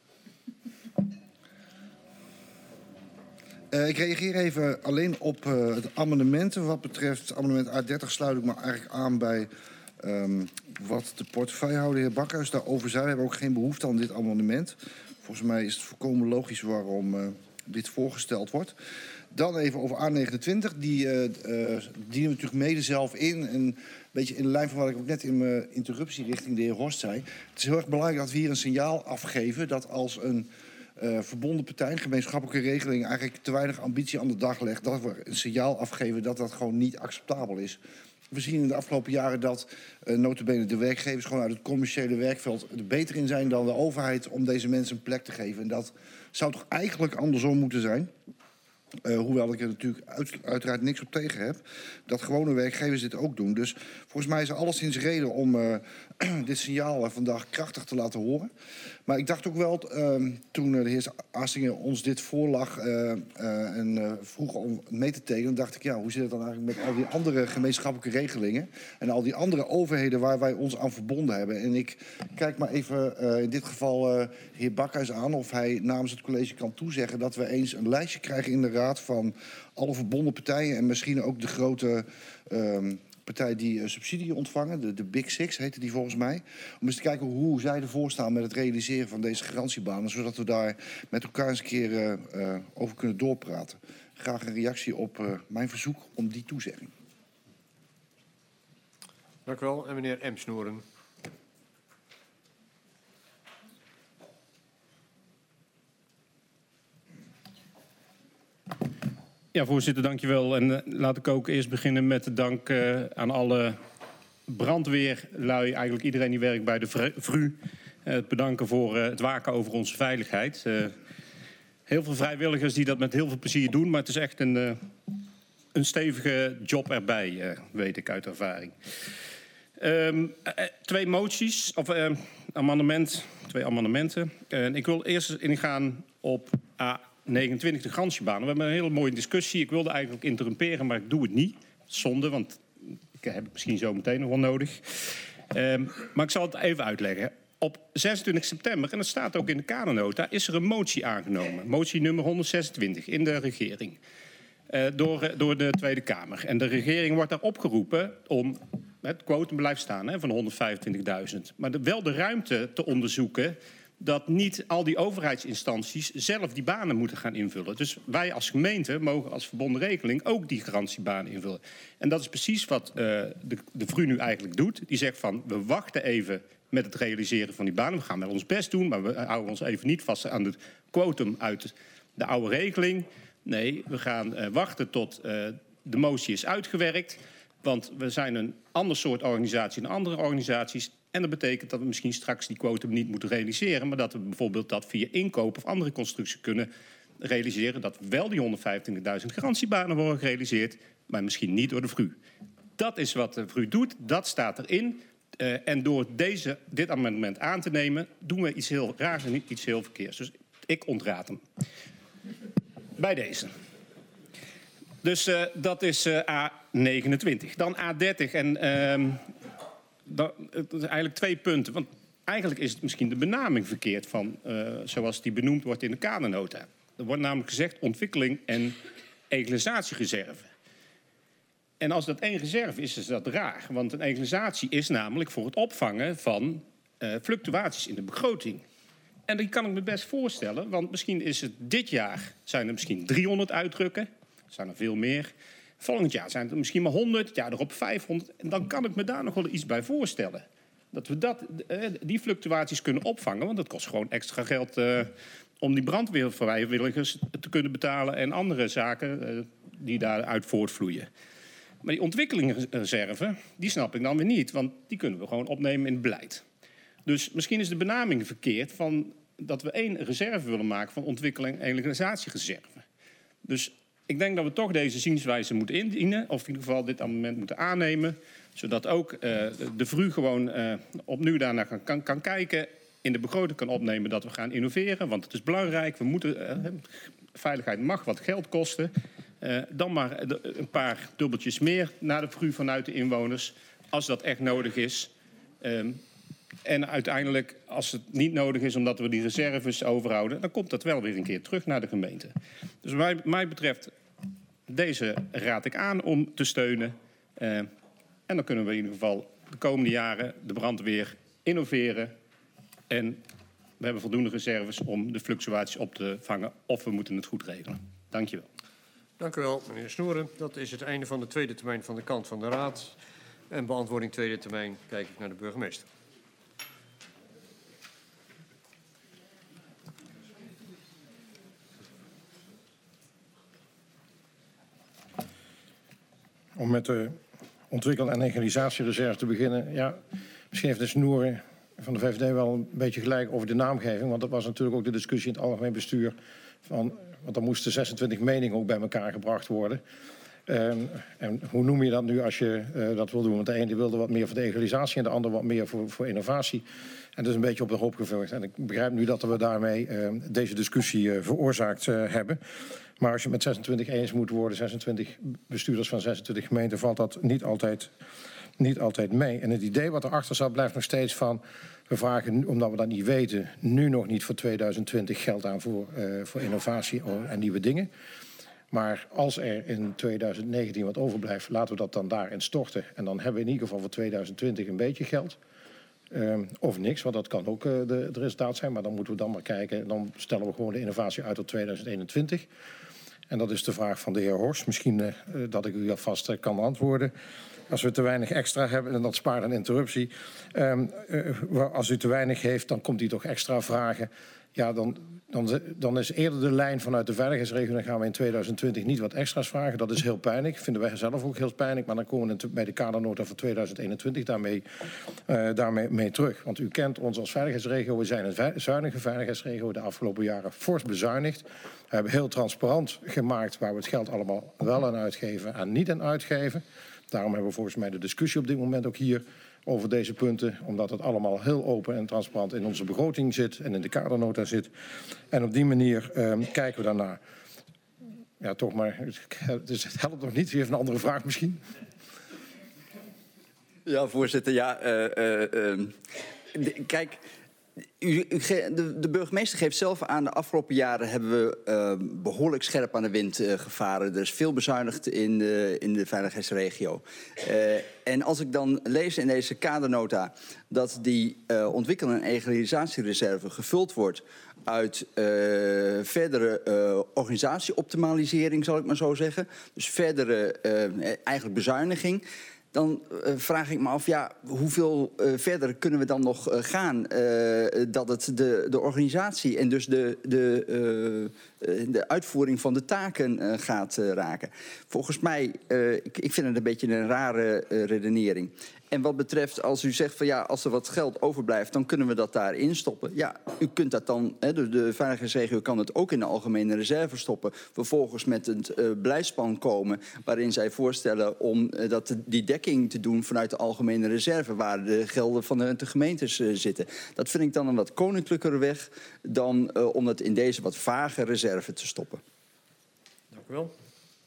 Uh, ik reageer even alleen op uh, het amendement. Wat betreft amendement A dertig sluit ik me eigenlijk aan bij um, wat de portefeuillehouder, heer Bakhuis, daarover zei. We hebben ook geen behoefte aan dit amendement. Volgens mij is het volkomen logisch waarom uh, dit voorgesteld wordt. Dan even over A negenentwintig. Die uh, uh, dienen we natuurlijk mede zelf in. En een beetje in de lijn van wat ik ook net in mijn interruptie richting de heer Horst zei. Het is heel erg belangrijk dat we hier een signaal afgeven dat als een Uh, verbonden partij, een gemeenschappelijke regeling, eigenlijk te weinig ambitie aan de dag legt, dat we een signaal afgeven dat dat gewoon niet acceptabel is. We zien in de afgelopen jaren dat uh, nota bene de werkgevers gewoon uit het commerciële werkveld er beter in zijn dan de overheid om deze mensen een plek te geven. En dat zou toch eigenlijk andersom moeten zijn. Uh, hoewel ik er natuurlijk uit, uiteraard niks op tegen heb. Dat gewone werkgevers dit ook doen. Dus volgens mij is er alleszins reden om uh, dit signaal uh, vandaag krachtig te laten horen. Maar ik dacht ook wel, uh, toen uh, de heer Aastingen ons dit voorlag uh, uh, en uh, vroeg om mee te tekenen, dacht ik, ja, hoe zit het dan eigenlijk met al die andere gemeenschappelijke regelingen en al die andere overheden waar wij ons aan verbonden hebben. En ik kijk maar even uh, in dit geval uh, de heer Bakhuis aan of hij namens het college kan toezeggen dat we eens een lijstje krijgen in de raad van alle verbonden partijen en misschien ook de grote uh, partij die uh, subsidie ontvangen, de, de Big Six heette die volgens mij, om eens te kijken hoe zij ervoor staan met het realiseren van deze garantiebanen, zodat we daar met elkaar eens een keer uh, uh, over kunnen doorpraten. Graag een reactie op uh, mijn verzoek om die toezegging. Dank u wel. En meneer Emsnoeren. Ja, voorzitter, dankjewel. En uh, laat ik ook eerst beginnen met de dank uh, aan alle brandweerlui, eigenlijk iedereen die werkt bij de V R U. Uh, het bedanken voor uh, het waken over onze veiligheid. Uh, heel veel vrijwilligers die dat met heel veel plezier doen, maar het is echt een, uh, een stevige job erbij, uh, weet ik uit ervaring. Um, uh, twee moties, of uh, amendement, twee amendementen. Uh, ik wil eerst ingaan op A negenentwintig, de garantiebanen. We hebben een hele mooie discussie. Ik wilde eigenlijk interrumperen, maar ik doe het niet. Zonde, want ik heb het misschien zo meteen nog wel nodig. Um, maar ik zal het even uitleggen. Op zesentwintig september, en dat staat ook in de kadernota, is er een motie aangenomen. Motie nummer honderdzesentwintig in de regering. Uh, door, door de Tweede Kamer. En de regering wordt daar opgeroepen om het quotum blijft staan hè, van honderdvijfentwintigduizend. Maar de, wel de ruimte te onderzoeken dat niet al die overheidsinstanties zelf die banen moeten gaan invullen. Dus wij als gemeente mogen als verbonden regeling ook die garantiebanen invullen. En dat is precies wat uh, de, de V R U nu eigenlijk doet. Die zegt van, we wachten even met het realiseren van die banen. We gaan wel ons best doen, maar we houden ons even niet vast aan het quotum uit de oude regeling. Nee, we gaan uh, wachten tot uh, de motie is uitgewerkt. Want we zijn een ander soort organisatie dan andere organisaties. En dat betekent dat we misschien straks die quotum niet moeten realiseren, maar dat we bijvoorbeeld dat via inkoop of andere constructie kunnen realiseren. Dat wel die honderdvijfentwintigduizend garantiebanen worden gerealiseerd, maar misschien niet door de V R U. Dat is wat de V R U doet, dat staat erin. Uh, en door deze, dit amendement aan te nemen, doen we iets heel raars en niet iets heel verkeers. Dus ik ontraad hem. Bij deze. Dus uh, dat is uh, A negenentwintig. Dan A dertig. En uh, dat, dat is eigenlijk twee punten. Want eigenlijk is het misschien de benaming verkeerd van uh, zoals die benoemd wordt in de kadernota. Er wordt namelijk gezegd ontwikkeling en egalisatiereserve. En als dat één reserve is, is dat raar. Want een egalisatie is namelijk voor het opvangen van uh, fluctuaties in de begroting. En die kan ik me best voorstellen, want misschien is het dit jaar zijn er misschien driehonderd uitdrukken. Er zijn er veel meer. Volgend jaar zijn het er misschien maar honderd, het jaar erop vijfhonderd. En dan kan ik me daar nog wel iets bij voorstellen. Dat we dat, die fluctuaties kunnen opvangen, want dat kost gewoon extra geld uh, om die brandweervrijwilligers te kunnen betalen en andere zaken uh, die daaruit voortvloeien. Maar die ontwikkelingsreserve, die snap ik dan weer niet, want die kunnen we gewoon opnemen in het beleid. Dus misschien is de benaming verkeerd van dat we één reserve willen maken van ontwikkeling en egalisatiereserve. Dus ik denk dat we toch deze zienswijze moeten indienen, of in ieder geval dit amendement moeten aannemen, zodat ook uh, de V R U gewoon uh, opnieuw daarnaar kan, kan, kan kijken, in de begroting kan opnemen dat we gaan innoveren, want het is belangrijk. We moeten, uh, veiligheid mag wat geld kosten. Uh, dan maar een paar dubbeltjes meer naar de V R U vanuit de inwoners, als dat echt nodig is. Um, en uiteindelijk, als het niet nodig is omdat we die reserves overhouden, dan komt dat wel weer een keer terug naar de gemeente. Dus wat mij, mij betreft, deze raad ik aan om te steunen. Uh, en dan kunnen we in ieder geval de komende jaren de brandweer innoveren. En we hebben voldoende reserves om de fluctuaties op te vangen, of we moeten het goed regelen. Dank je wel. Dank u wel, meneer Snoeren. Dat is het einde van de tweede termijn van de kant van de Raad. En beantwoording tweede termijn kijk ik naar de burgemeester. Om met de ontwikkel- en egalisatiereserve te beginnen. Ja, misschien heeft de Snoeren van de V V D wel een beetje gelijk over de naamgeving. Want dat was natuurlijk ook de discussie in het algemeen bestuur. Van, want dan moesten zesentwintig meningen ook bij elkaar gebracht worden. Um, en hoe noem je dat nu als je uh, dat wil doen? Want de ene wilde wat meer voor de egalisatie en de ander wat meer voor, voor innovatie. En dat is een beetje op de hoop gevuld. En ik begrijp nu dat we daarmee uh, deze discussie uh, veroorzaakt uh, hebben. Maar als je met zesentwintig eens moet worden, zesentwintig bestuurders van zesentwintig gemeenten, valt dat niet altijd, niet altijd mee. En het idee wat erachter zat blijft nog steeds van, we vragen, omdat we dat niet weten, nu nog niet voor tweeduizend twintig geld aan voor, uh, voor innovatie en nieuwe dingen. Maar als er in tweeduizend negentien wat overblijft, laten we dat dan daarin storten. En dan hebben we in ieder geval voor tweeduizend twintig een beetje geld. Uh, of niks, want dat kan ook uh, de, het resultaat zijn. Maar dan moeten we dan maar kijken. Dan stellen we gewoon de innovatie uit tot tweeduizend eenentwintig. En dat is de vraag van de heer Horst. Misschien uh, dat ik u alvast uh, kan antwoorden. Als we te weinig extra hebben, en dat spaart een interruptie. Um, uh, als u te weinig heeft, dan komt u toch extra vragen. Ja, dan, dan, dan is eerder de lijn vanuit de veiligheidsregio. Dan gaan we in tweeduizend twintig niet wat extra's vragen. Dat is heel pijnlijk. Vinden wij zelf ook heel pijnlijk. Maar dan komen we bij de kadernota voor tweeduizend eenentwintig daarmee, uh, daarmee mee terug. Want u kent ons als veiligheidsregio. We zijn een zuinige veiligheidsregio. De afgelopen jaren fors bezuinigd. We hebben heel transparant gemaakt waar we het geld allemaal wel aan uitgeven en niet aan uitgeven. Daarom hebben we volgens mij de discussie op dit moment ook hier over deze punten. Omdat het allemaal heel open en transparant in onze begroting zit en in de kadernota zit. En op die manier uh, kijken we daarnaar. Ja, toch maar. Dus het helpt nog niet. U heeft een andere vraag misschien? Ja, voorzitter. Ja, uh, uh, uh, de, kijk, U, u, de, de burgemeester geeft zelf aan, de afgelopen jaren hebben we uh, behoorlijk scherp aan de wind uh, gevaren. Er is veel bezuinigd in de, in de veiligheidsregio. Uh, en als ik dan lees in deze kadernota dat die uh, ontwikkel- en egalisatiereserve gevuld wordt uit uh, verdere uh, organisatieoptimalisering, zal ik maar zo zeggen. Dus verdere uh, eigenlijk bezuiniging. Dan uh, vraag ik me af, ja, hoeveel uh, verder kunnen we dan nog uh, gaan? Uh, dat het de, de organisatie en dus de, de, uh, de uitvoering van de taken uh, gaat uh, raken. Volgens mij, uh, ik, ik vind het een beetje een rare uh, redenering. En wat betreft, als u zegt van ja, als er wat geld overblijft, dan kunnen we dat daarin stoppen. Ja, u kunt dat dan, hè, de, de veiligheidsregio kan het ook in de algemene reserve stoppen. Vervolgens met een uh, beleidsplan komen waarin zij voorstellen om uh, dat, die dekking te doen vanuit de algemene reserve, waar de gelden van de, de gemeentes uh, zitten. Dat vind ik dan een wat koninklijkere weg dan uh, om het in deze wat vage reserve te stoppen. Dank u wel.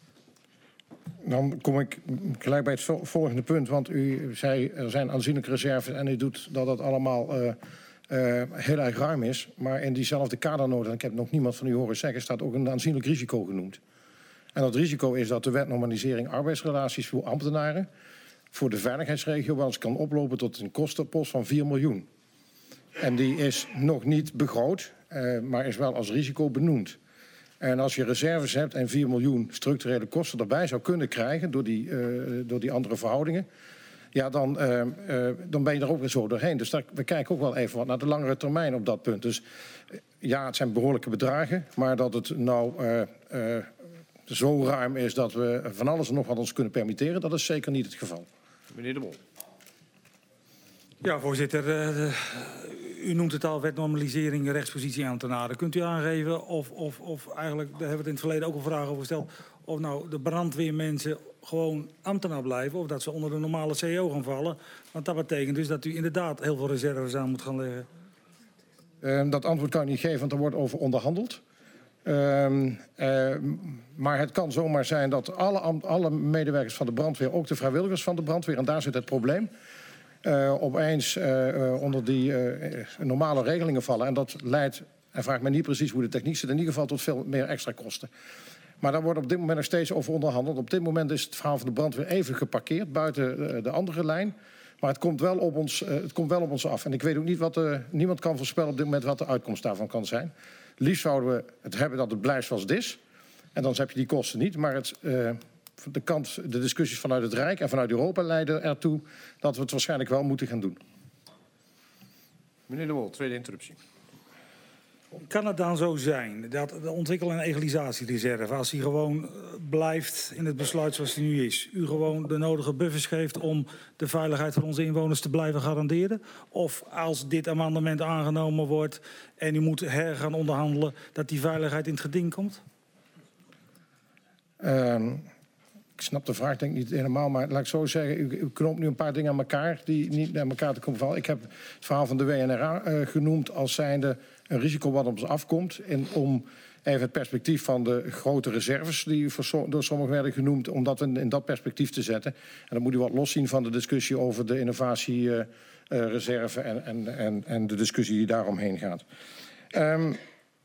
Dan kom ik gelijk bij het volgende punt. Want u zei er zijn aanzienlijke reserves en u doet dat dat allemaal uh, uh, heel erg ruim is. Maar in diezelfde kadernota, en ik heb nog niemand van u horen zeggen, staat ook een aanzienlijk risico genoemd. En dat risico is dat de wet normalisering arbeidsrelaties voor ambtenaren voor de veiligheidsregio wel eens kan oplopen tot een kostenpost van vier miljoen. En die is nog niet begroot, uh, maar is wel als risico benoemd. En als je reserves hebt en vier miljoen structurele kosten erbij zou kunnen krijgen door die, uh, door die andere verhoudingen, ja, dan, uh, uh, dan ben je er ook weer zo doorheen. Dus daar, we kijken ook wel even wat naar de langere termijn op dat punt. Dus uh, ja, het zijn behoorlijke bedragen, maar dat het nou uh, uh, zo ruim is dat we van alles en nog wat ons kunnen permitteren, dat is zeker niet het geval. Meneer De Mol. Ja, voorzitter. Uh, u noemt het al, wetnormalisering, rechtspositieambtenaren. Kunt u aangeven of, of, of eigenlijk, daar hebben we het in het verleden ook al vragen over gesteld, of nou de brandweermensen gewoon ambtenaar blijven of dat ze onder de normale C E O gaan vallen? Want dat betekent dus dat u inderdaad heel veel reserves aan moet gaan leggen. Uh, dat antwoord kan ik niet geven, want er wordt over onderhandeld. Uh, uh, maar het kan zomaar zijn dat alle, alle medewerkers van de brandweer, ook de vrijwilligers van de brandweer, en daar zit het probleem, Uh, opeens uh, uh, onder die uh, normale regelingen vallen. En dat leidt, en vraag me niet precies hoe de techniek zit, in ieder geval tot veel meer extra kosten. Maar daar wordt op dit moment nog steeds over onderhandeld. Op dit moment is het verhaal van de brandweer even geparkeerd buiten uh, de andere lijn. Maar het komt, wel op ons, uh, het komt wel op ons af. En ik weet ook niet wat de, niemand kan voorspellen op dit moment wat de uitkomst daarvan kan zijn. Liefst zouden we het hebben dat het blijft zoals het is. En dan heb je die kosten niet, maar het... Uh, De, kant, de discussies vanuit het Rijk en vanuit Europa leiden ertoe dat we het waarschijnlijk wel moeten gaan doen. Meneer De Mol, tweede interruptie. Kan het dan zo zijn dat de ontwikkel- en egalisatiereserve, als die gewoon blijft in het besluit zoals die nu is, u gewoon de nodige buffers geeft om de veiligheid van onze inwoners te blijven garanderen? Of als dit amendement aangenomen wordt en u moet her gaan onderhandelen, dat die veiligheid in het geding komt? Um, Ik snap de vraag denk ik niet helemaal, maar laat ik zo zeggen, u, u knoopt nu een paar dingen aan elkaar die niet naar elkaar te komen vallen. Ik heb het verhaal van de W N R A uh, genoemd als zijnde een risico wat op ons afkomt. En om even het perspectief van de grote reserves die voor, door sommigen werden genoemd, om dat in, in dat perspectief te zetten. En dan moet u wat loszien van de discussie over de innovatiereserve uh, uh, en, en, en, en de discussie die daaromheen gaat. Um,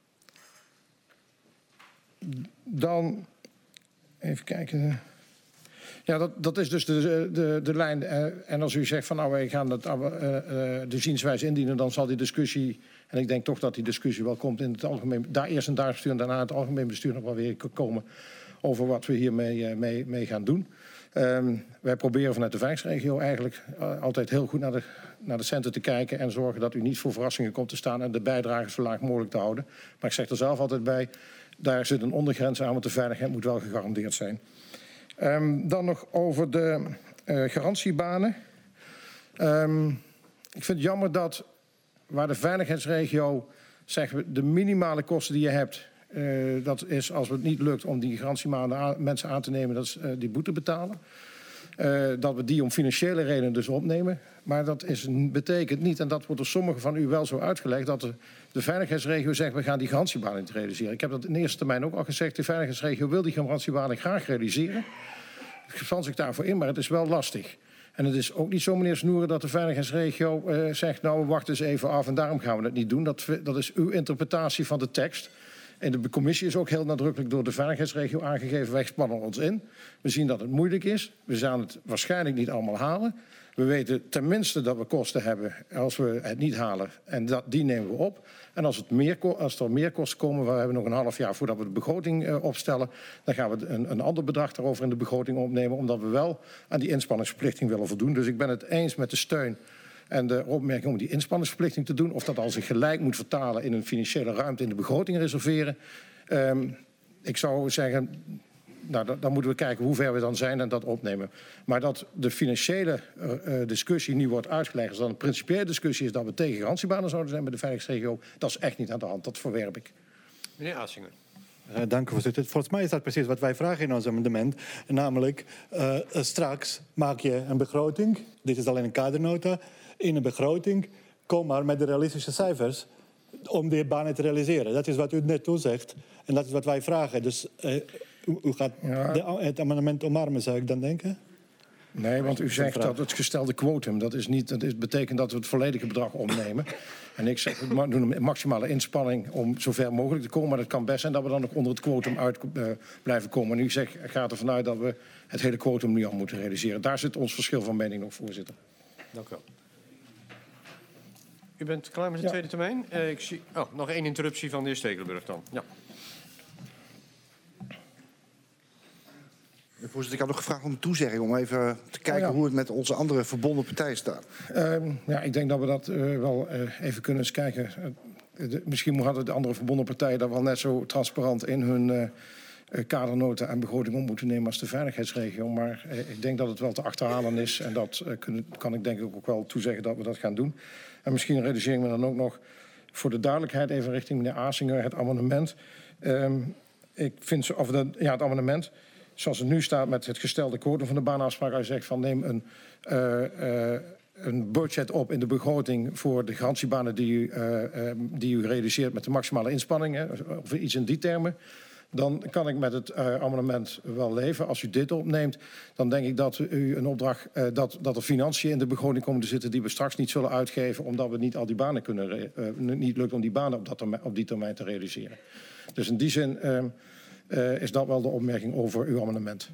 dan even kijken. Ja, dat, dat is dus de, de, de lijn. En als u zegt van nou, wij gaan het, uh, uh, de zienswijze indienen, dan zal die discussie, en ik denk toch dat die discussie wel komt in het algemeen, daar eerst en daar bestuur en daarna het algemeen bestuur nog wel weer komen over wat we hiermee uh, mee, mee gaan doen. Um, wij proberen vanuit de veiligheidsregio eigenlijk uh, altijd heel goed naar de, naar de centen te kijken en zorgen dat u niet voor verrassingen komt te staan en de bijdrage zo laag mogelijk te houden. Maar ik zeg er zelf altijd bij, daar zit een ondergrens aan, want de veiligheid moet wel gegarandeerd zijn. Um, dan nog over de uh, garantiebanen. Um, ik vind het jammer dat waar de veiligheidsregio zeggen we, de minimale kosten die je hebt, uh, dat is als het niet lukt om die garantiebanen aan, mensen aan te nemen, dat is uh, die boete betalen. Uh, dat we die om financiële redenen dus opnemen. Maar dat is, betekent niet, en dat wordt door sommigen van u wel zo uitgelegd, dat de, de veiligheidsregio zegt we gaan die garantiebanen niet realiseren. Ik heb dat in eerste termijn ook al gezegd. De veiligheidsregio wil die garantiebanen graag realiseren. Het span zich daarvoor in, maar het is wel lastig. En het is ook niet zo, meneer Snoeren, dat de veiligheidsregio uh, zegt... nou, we wachten eens even af en daarom gaan we het niet doen. Dat, dat is uw interpretatie van de tekst. En de commissie is ook heel nadrukkelijk door de veiligheidsregio aangegeven... wij spannen ons in. We zien dat het moeilijk is. We gaan het waarschijnlijk niet allemaal halen. We weten tenminste dat we kosten hebben als we het niet halen. En dat, die nemen we op. En als, het meer, als er meer kosten komen, we hebben nog een half jaar voordat we de begroting uh, opstellen... dan gaan we een, een ander bedrag daarover in de begroting opnemen... omdat we wel aan die inspanningsverplichting willen voldoen. Dus ik ben het eens met de steun en de opmerking om die inspanningsverplichting te doen. Of dat al zich gelijk moet vertalen in een financiële ruimte in de begroting reserveren. Um, ik zou zeggen... Nou, dan, dan moeten we kijken hoe ver we dan zijn en dat opnemen. Maar dat de financiële uh, discussie nu wordt uitgelegd... als dan een principiële discussie is dat we tegen garantiebanen zouden zijn... bij de veiligheidsregio, dat is echt niet aan de hand. Dat verwerp ik. Meneer Asinger. Uh, dank u, voorzitter. Volgens mij is dat precies wat wij vragen in ons amendement. Namelijk, uh, straks maak je een begroting. Dit is alleen een kadernota. In een begroting, kom maar met de realistische cijfers... om die banen te realiseren. Dat is wat u net toezegt. En dat is wat wij vragen. Dus... Uh, U gaat ja. de, het amendement omarmen, zou ik dan denken? Nee, want u zegt dat het gestelde quotum... dat, is niet, dat is, betekent dat we het volledige bedrag opnemen. En ik zeg, we doen een maximale inspanning om zo ver mogelijk te komen. Maar het kan best zijn dat we dan nog onder het quotum uit uh, blijven komen. En u zegt, gaat ervan uit dat we het hele quotum nu al moeten realiseren. Daar zit ons verschil van mening nog, voorzitter. Dank u wel. U bent klaar met de ja. tweede termijn? Uh, ik zie, oh, nog één interruptie van de heer Stekelenburg dan. Ja. Voorzitter, ik had nog gevraagd om een toezegging... om even te kijken oh ja. hoe het met onze andere verbonden partijen staat. Uh, ja, ik denk dat we dat uh, wel uh, even kunnen eens kijken. Uh, de, misschien hadden de andere verbonden partijen... daar wel net zo transparant in hun uh, uh, kadernota en begroting om moeten nemen... als de veiligheidsregio. Maar uh, ik denk dat het wel te achterhalen is. En dat uh, kunnen, kan ik denk ik ook wel toezeggen dat we dat gaan doen. En misschien realiseren we dan ook nog... voor de duidelijkheid even richting meneer Asinger... het amendement. Uh, ik vind, of de, ja, het amendement... Zoals het nu staat met het gestelde quotum van de baanafspraak. Hij zegt van neem een, uh, uh, een budget op in de begroting voor de garantiebanen die u, uh, uh, die u realiseert met de maximale inspanningen. Of iets in die termen. Dan kan ik met het uh, amendement wel leven. Als u dit opneemt, dan denk ik dat u een opdracht... Uh, dat, dat er financiën in de begroting komen te zitten die we straks niet zullen uitgeven. Omdat we niet al die banen kunnen... Uh, niet lukt om die banen op, dat termijn, op die termijn te realiseren. Dus in die zin... Uh, Uh, is dat wel de opmerking over uw amendement.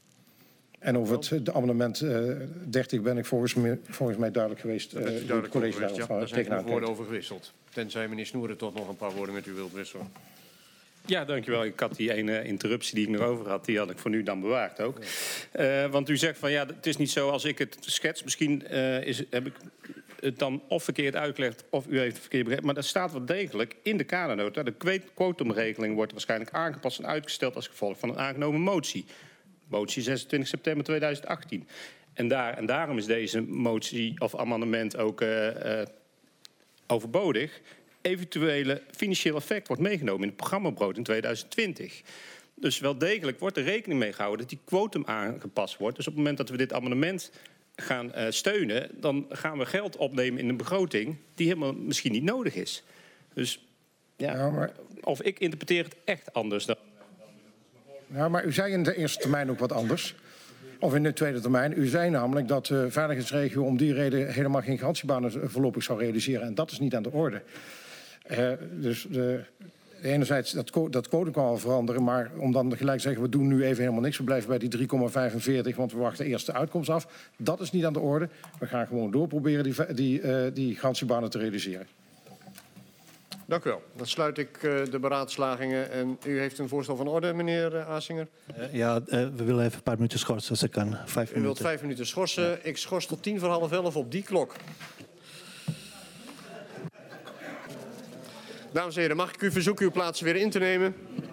En over het de amendement uh, dertig ben ik volgens mij, volgens mij duidelijk geweest. Uh, duidelijk het college geweest, ja. Daar zijn nog woorden over gewisseld. Tenzij meneer Snoeren toch nog een paar woorden met u wilt wisselen. Ja, dankjewel. Ik had die ene interruptie die ik nog over had, die had ik voor nu dan bewaard ook. Uh, want u zegt van ja, het is niet zo als ik het schets. Misschien uh, is, heb ik het dan of verkeerd uitgelegd of u heeft het verkeerd begrepen. Maar dat staat wel degelijk in de kadernota. De quotumregeling wordt waarschijnlijk aangepast en uitgesteld als gevolg van een aangenomen motie. Motie zesentwintig september tweeduizend achttien. En, daar, en daarom is deze motie of amendement ook uh, uh, overbodig. Eventuele financieel effect wordt meegenomen in het programmabrood in tweeduizend twintig. Dus wel degelijk wordt er rekening mee gehouden dat die quotum aangepast wordt. Dus op het moment dat we dit amendement gaan uh, steunen, dan gaan we geld opnemen in een begroting die helemaal misschien niet nodig is. Dus ja, ja maar... of ik interpreteer het echt anders dan. Ja, maar u zei in de eerste termijn ook wat anders. Of in de tweede termijn. U zei namelijk dat de veiligheidsregio om die reden helemaal geen garantiebanen voorlopig zou realiseren. En dat is niet aan de orde. Uh, dus de, enerzijds, dat, dat quotum kan wel veranderen. Maar om dan gelijk te zeggen, we doen nu even helemaal niks. We blijven bij die drie komma vijfenveertig, want we wachten eerst de uitkomst af. Dat is niet aan de orde. We gaan gewoon doorproberen die, die, uh, die garantiebanen te realiseren. Dank u wel. Dan sluit ik uh, de beraadslagingen. En u heeft een voorstel van orde, meneer uh, Asinger? Uh, ja, uh, we willen even een paar minuten schorsen, als ik kan. Vijf u minuten. wilt vijf minuten schorsen. Ja. Ik schors tot tien voor half elf op die klok. Dames en heren, mag ik u verzoeken uw plaatsen weer in te nemen?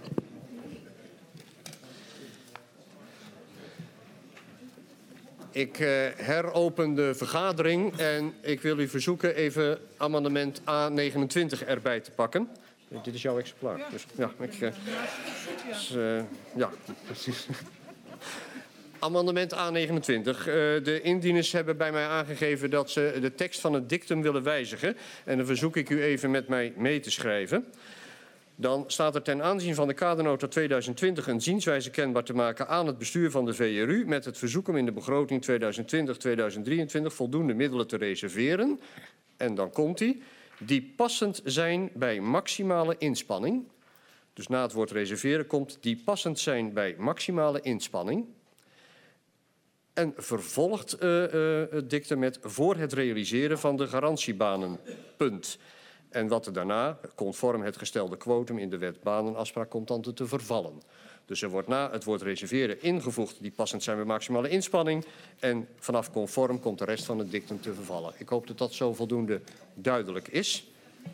Ik uh, heropen de vergadering en ik wil u verzoeken even amendement A negenentwintig erbij te pakken. Dit is jouw exemplaar. Ja. Dus, ja, ik, uh, dus, uh, ja, precies. Amendement A negenentwintig. Uh, de indieners hebben bij mij aangegeven dat ze de tekst van het dictum willen wijzigen. En dan verzoek ik u even met mij mee te schrijven. Dan staat er ten aanzien van de kadernota tweeduizend twintig een zienswijze kenbaar te maken aan het bestuur van de V R U met het verzoek om in de begroting tweeduizend twintig tweeduizend drieëntwintig voldoende middelen te reserveren. En dan komt hij. Die passend zijn bij maximale inspanning. Dus na het woord reserveren komt die passend zijn bij maximale inspanning. En vervolgt uh, uh, het dictum met voor het realiseren van de garantiebanen. Punt. En wat er daarna, conform het gestelde quotum in de wet banenafspraak, komt dan te, te vervallen. Dus er wordt na het woord reserveren ingevoegd die passend zijn bij maximale inspanning. En vanaf conform komt de rest van het dictum te vervallen. Ik hoop dat dat zo voldoende duidelijk is.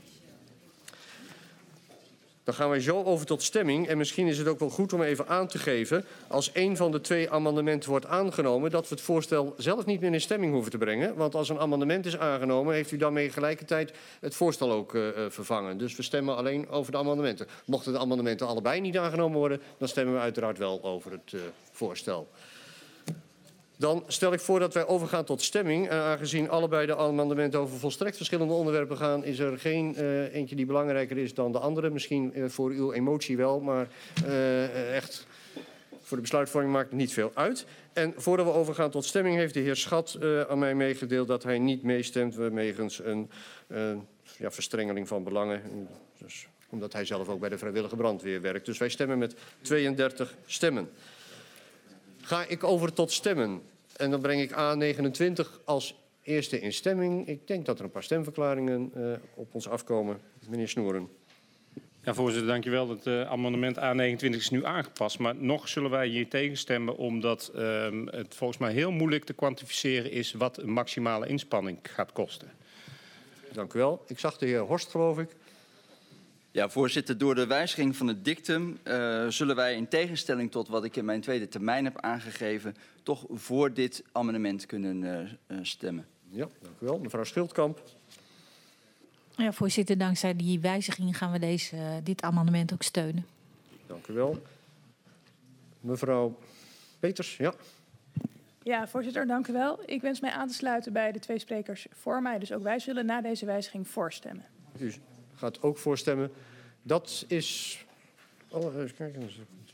Dan gaan wij zo over tot stemming. En misschien is het ook wel goed om even aan te geven, als een van de twee amendementen wordt aangenomen, dat we het voorstel zelf niet meer in stemming hoeven te brengen. Want als een amendement is aangenomen, heeft u daarmee tegelijkertijd het voorstel ook uh, vervangen. Dus we stemmen alleen over de amendementen. Mochten de amendementen allebei niet aangenomen worden, dan stemmen we uiteraard wel over het uh, voorstel. Dan stel ik voor dat wij overgaan tot stemming. En aangezien allebei de amendementen over volstrekt verschillende onderwerpen gaan, is er geen uh, eentje die belangrijker is dan de andere. Misschien uh, voor uw emotie wel, maar uh, echt voor de besluitvorming maakt het niet veel uit. En voordat we overgaan tot stemming heeft de heer Schat uh, aan mij meegedeeld dat hij niet meestemt wegens een uh, ja, verstrengeling van belangen. Dus, omdat hij zelf ook bij de vrijwillige brandweer werkt. Dus wij stemmen met tweeëndertig stemmen. Ga ik over tot stemmen. En dan breng ik A negenentwintig als eerste in stemming. Ik denk dat er een paar stemverklaringen uh, op ons afkomen. Meneer Snoeren. Ja, voorzitter, dank u wel. Het uh, amendement A negenentwintig is nu aangepast. Maar nog zullen wij hier tegenstemmen omdat uh, het volgens mij heel moeilijk te kwantificeren is wat een maximale inspanning gaat kosten. Dank u wel. Ik zag de heer Horst, geloof ik. Ja, voorzitter, door de wijziging van het dictum uh, zullen wij in tegenstelling tot wat ik in mijn tweede termijn heb aangegeven, toch voor dit amendement kunnen uh, uh, stemmen. Ja, dank u wel. Mevrouw Schildkamp. Ja, voorzitter, dankzij die wijziging gaan we deze, uh, dit amendement ook steunen. Dank u wel. Mevrouw Peters, ja. Ja, voorzitter, dank u wel. Ik wens mij aan te sluiten bij de twee sprekers voor mij. Dus ook wij zullen na deze wijziging voorstemmen. U gaat ook voorstemmen. Dat is... Oh, even kijken.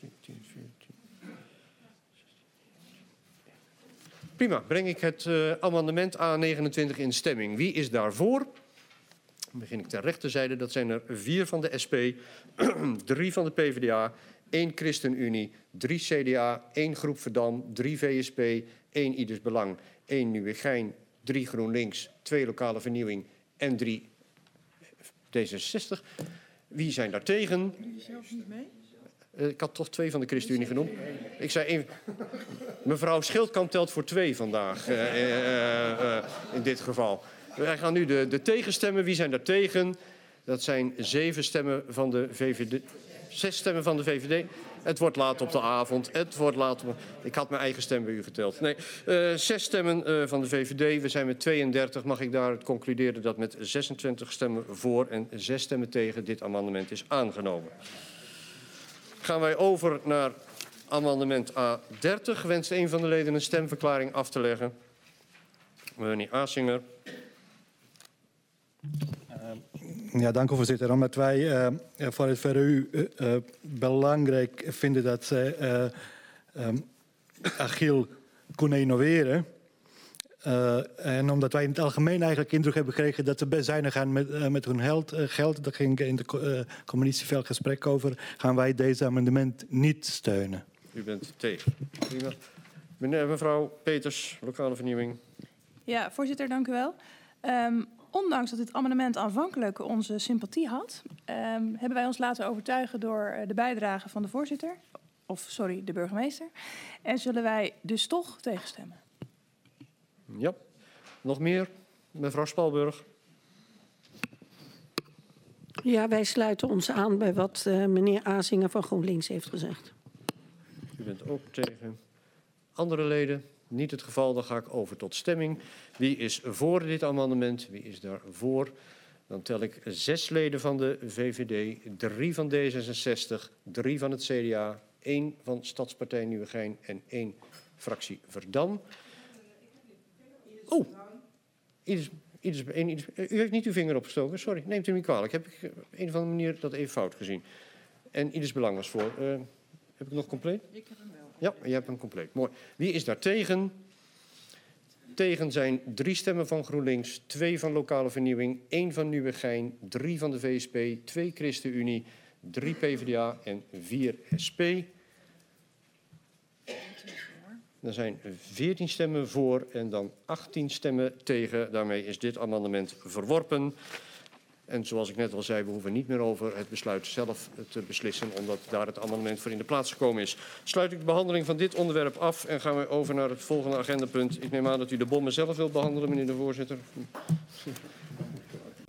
Prima, breng ik het uh, amendement A negenentwintig in stemming. Wie is daarvoor? Dan begin ik ter rechterzijde. Dat zijn er vier van de S P, drie van de P V D A, één ChristenUnie, drie C D A, één Groep Verdam, drie V S P, één Ieders Belang, één Nieuwegein, drie GroenLinks, twee Lokale Vernieuwing en drie D zesenzestig. Wie zijn daar tegen? zelf niet mee? Uh, ik had toch twee van de ChristenUnie genoemd. Ik zei één. Mevrouw Schildkamp telt voor twee vandaag, uh, uh, uh, in dit geval. Wij gaan nu de, de tegenstemmen. Wie zijn daar tegen? Dat zijn zeven stemmen van de V V D. Zes stemmen van de V V D. Het wordt laat op de avond. Het wordt laat op... Ik had mijn eigen stem bij u geteld. Nee, uh, zes stemmen uh, van de V V D. We zijn met tweeëndertig. Mag ik daaruit concluderen dat met zesentwintig stemmen voor en zes stemmen tegen dit amendement is aangenomen. Gaan wij over naar amendement A dertig. Wenst een van de leden een stemverklaring af te leggen? Meneer Asinger. Ja, dank u voorzitter. Omdat wij uh, voor het V R U uh, uh, belangrijk vinden dat ze uh, um, agiel kunnen innoveren. Uh, en omdat wij in het algemeen eigenlijk indruk hebben gekregen dat ze best zuinig gaan met, uh, met hun geld, uh, geld, daar ging in de uh, commissie veel gesprek over, gaan wij deze amendement niet steunen. U bent tegen. Prima. Meneer, mevrouw Peters, Lokale Vernieuwing. Ja, voorzitter, dank u wel. Um, ondanks dat dit amendement aanvankelijk onze sympathie had, um, hebben wij ons laten overtuigen door de bijdrage van de voorzitter, of sorry, de burgemeester, en zullen wij dus toch tegenstemmen. Ja. Nog meer? Mevrouw Spalburg. Ja, wij sluiten ons aan bij wat uh, meneer Asinger van GroenLinks heeft gezegd. U bent ook tegen. Andere leden? Niet het geval, dan ga ik over tot stemming. Wie is voor dit amendement? Wie is daar voor? Dan tel ik zes leden van de V V D, drie van D zesenzestig, drie van het C D A, één van Stadspartij Nieuwegein en één fractie Verdam. Oh, Ieders, Ieders, een, ieders, u heeft niet uw vinger opgestoken, sorry, neemt u me niet kwalijk. Heb ik op een of andere manier dat even fout gezien. En ieders belang was voor. Uh, heb ik nog compleet? Ik heb hem wel. Ja, je hebt hem compleet. Mooi. Wie is daar tegen? Tegen zijn drie stemmen van GroenLinks, twee van Lokale Vernieuwing, één van Nieuwegein, drie van de V S P, twee ChristenUnie, drie PvdA en vier S P. Er zijn veertien stemmen voor en dan achttien stemmen tegen. Daarmee is dit amendement verworpen. En zoals ik net al zei, we hoeven niet meer over het besluit zelf te beslissen, omdat daar het amendement voor in de plaats gekomen is. Sluit ik de behandeling van dit onderwerp af en gaan we over naar het volgende agendapunt. Ik neem aan dat u de bommen zelf wilt behandelen, meneer de voorzitter.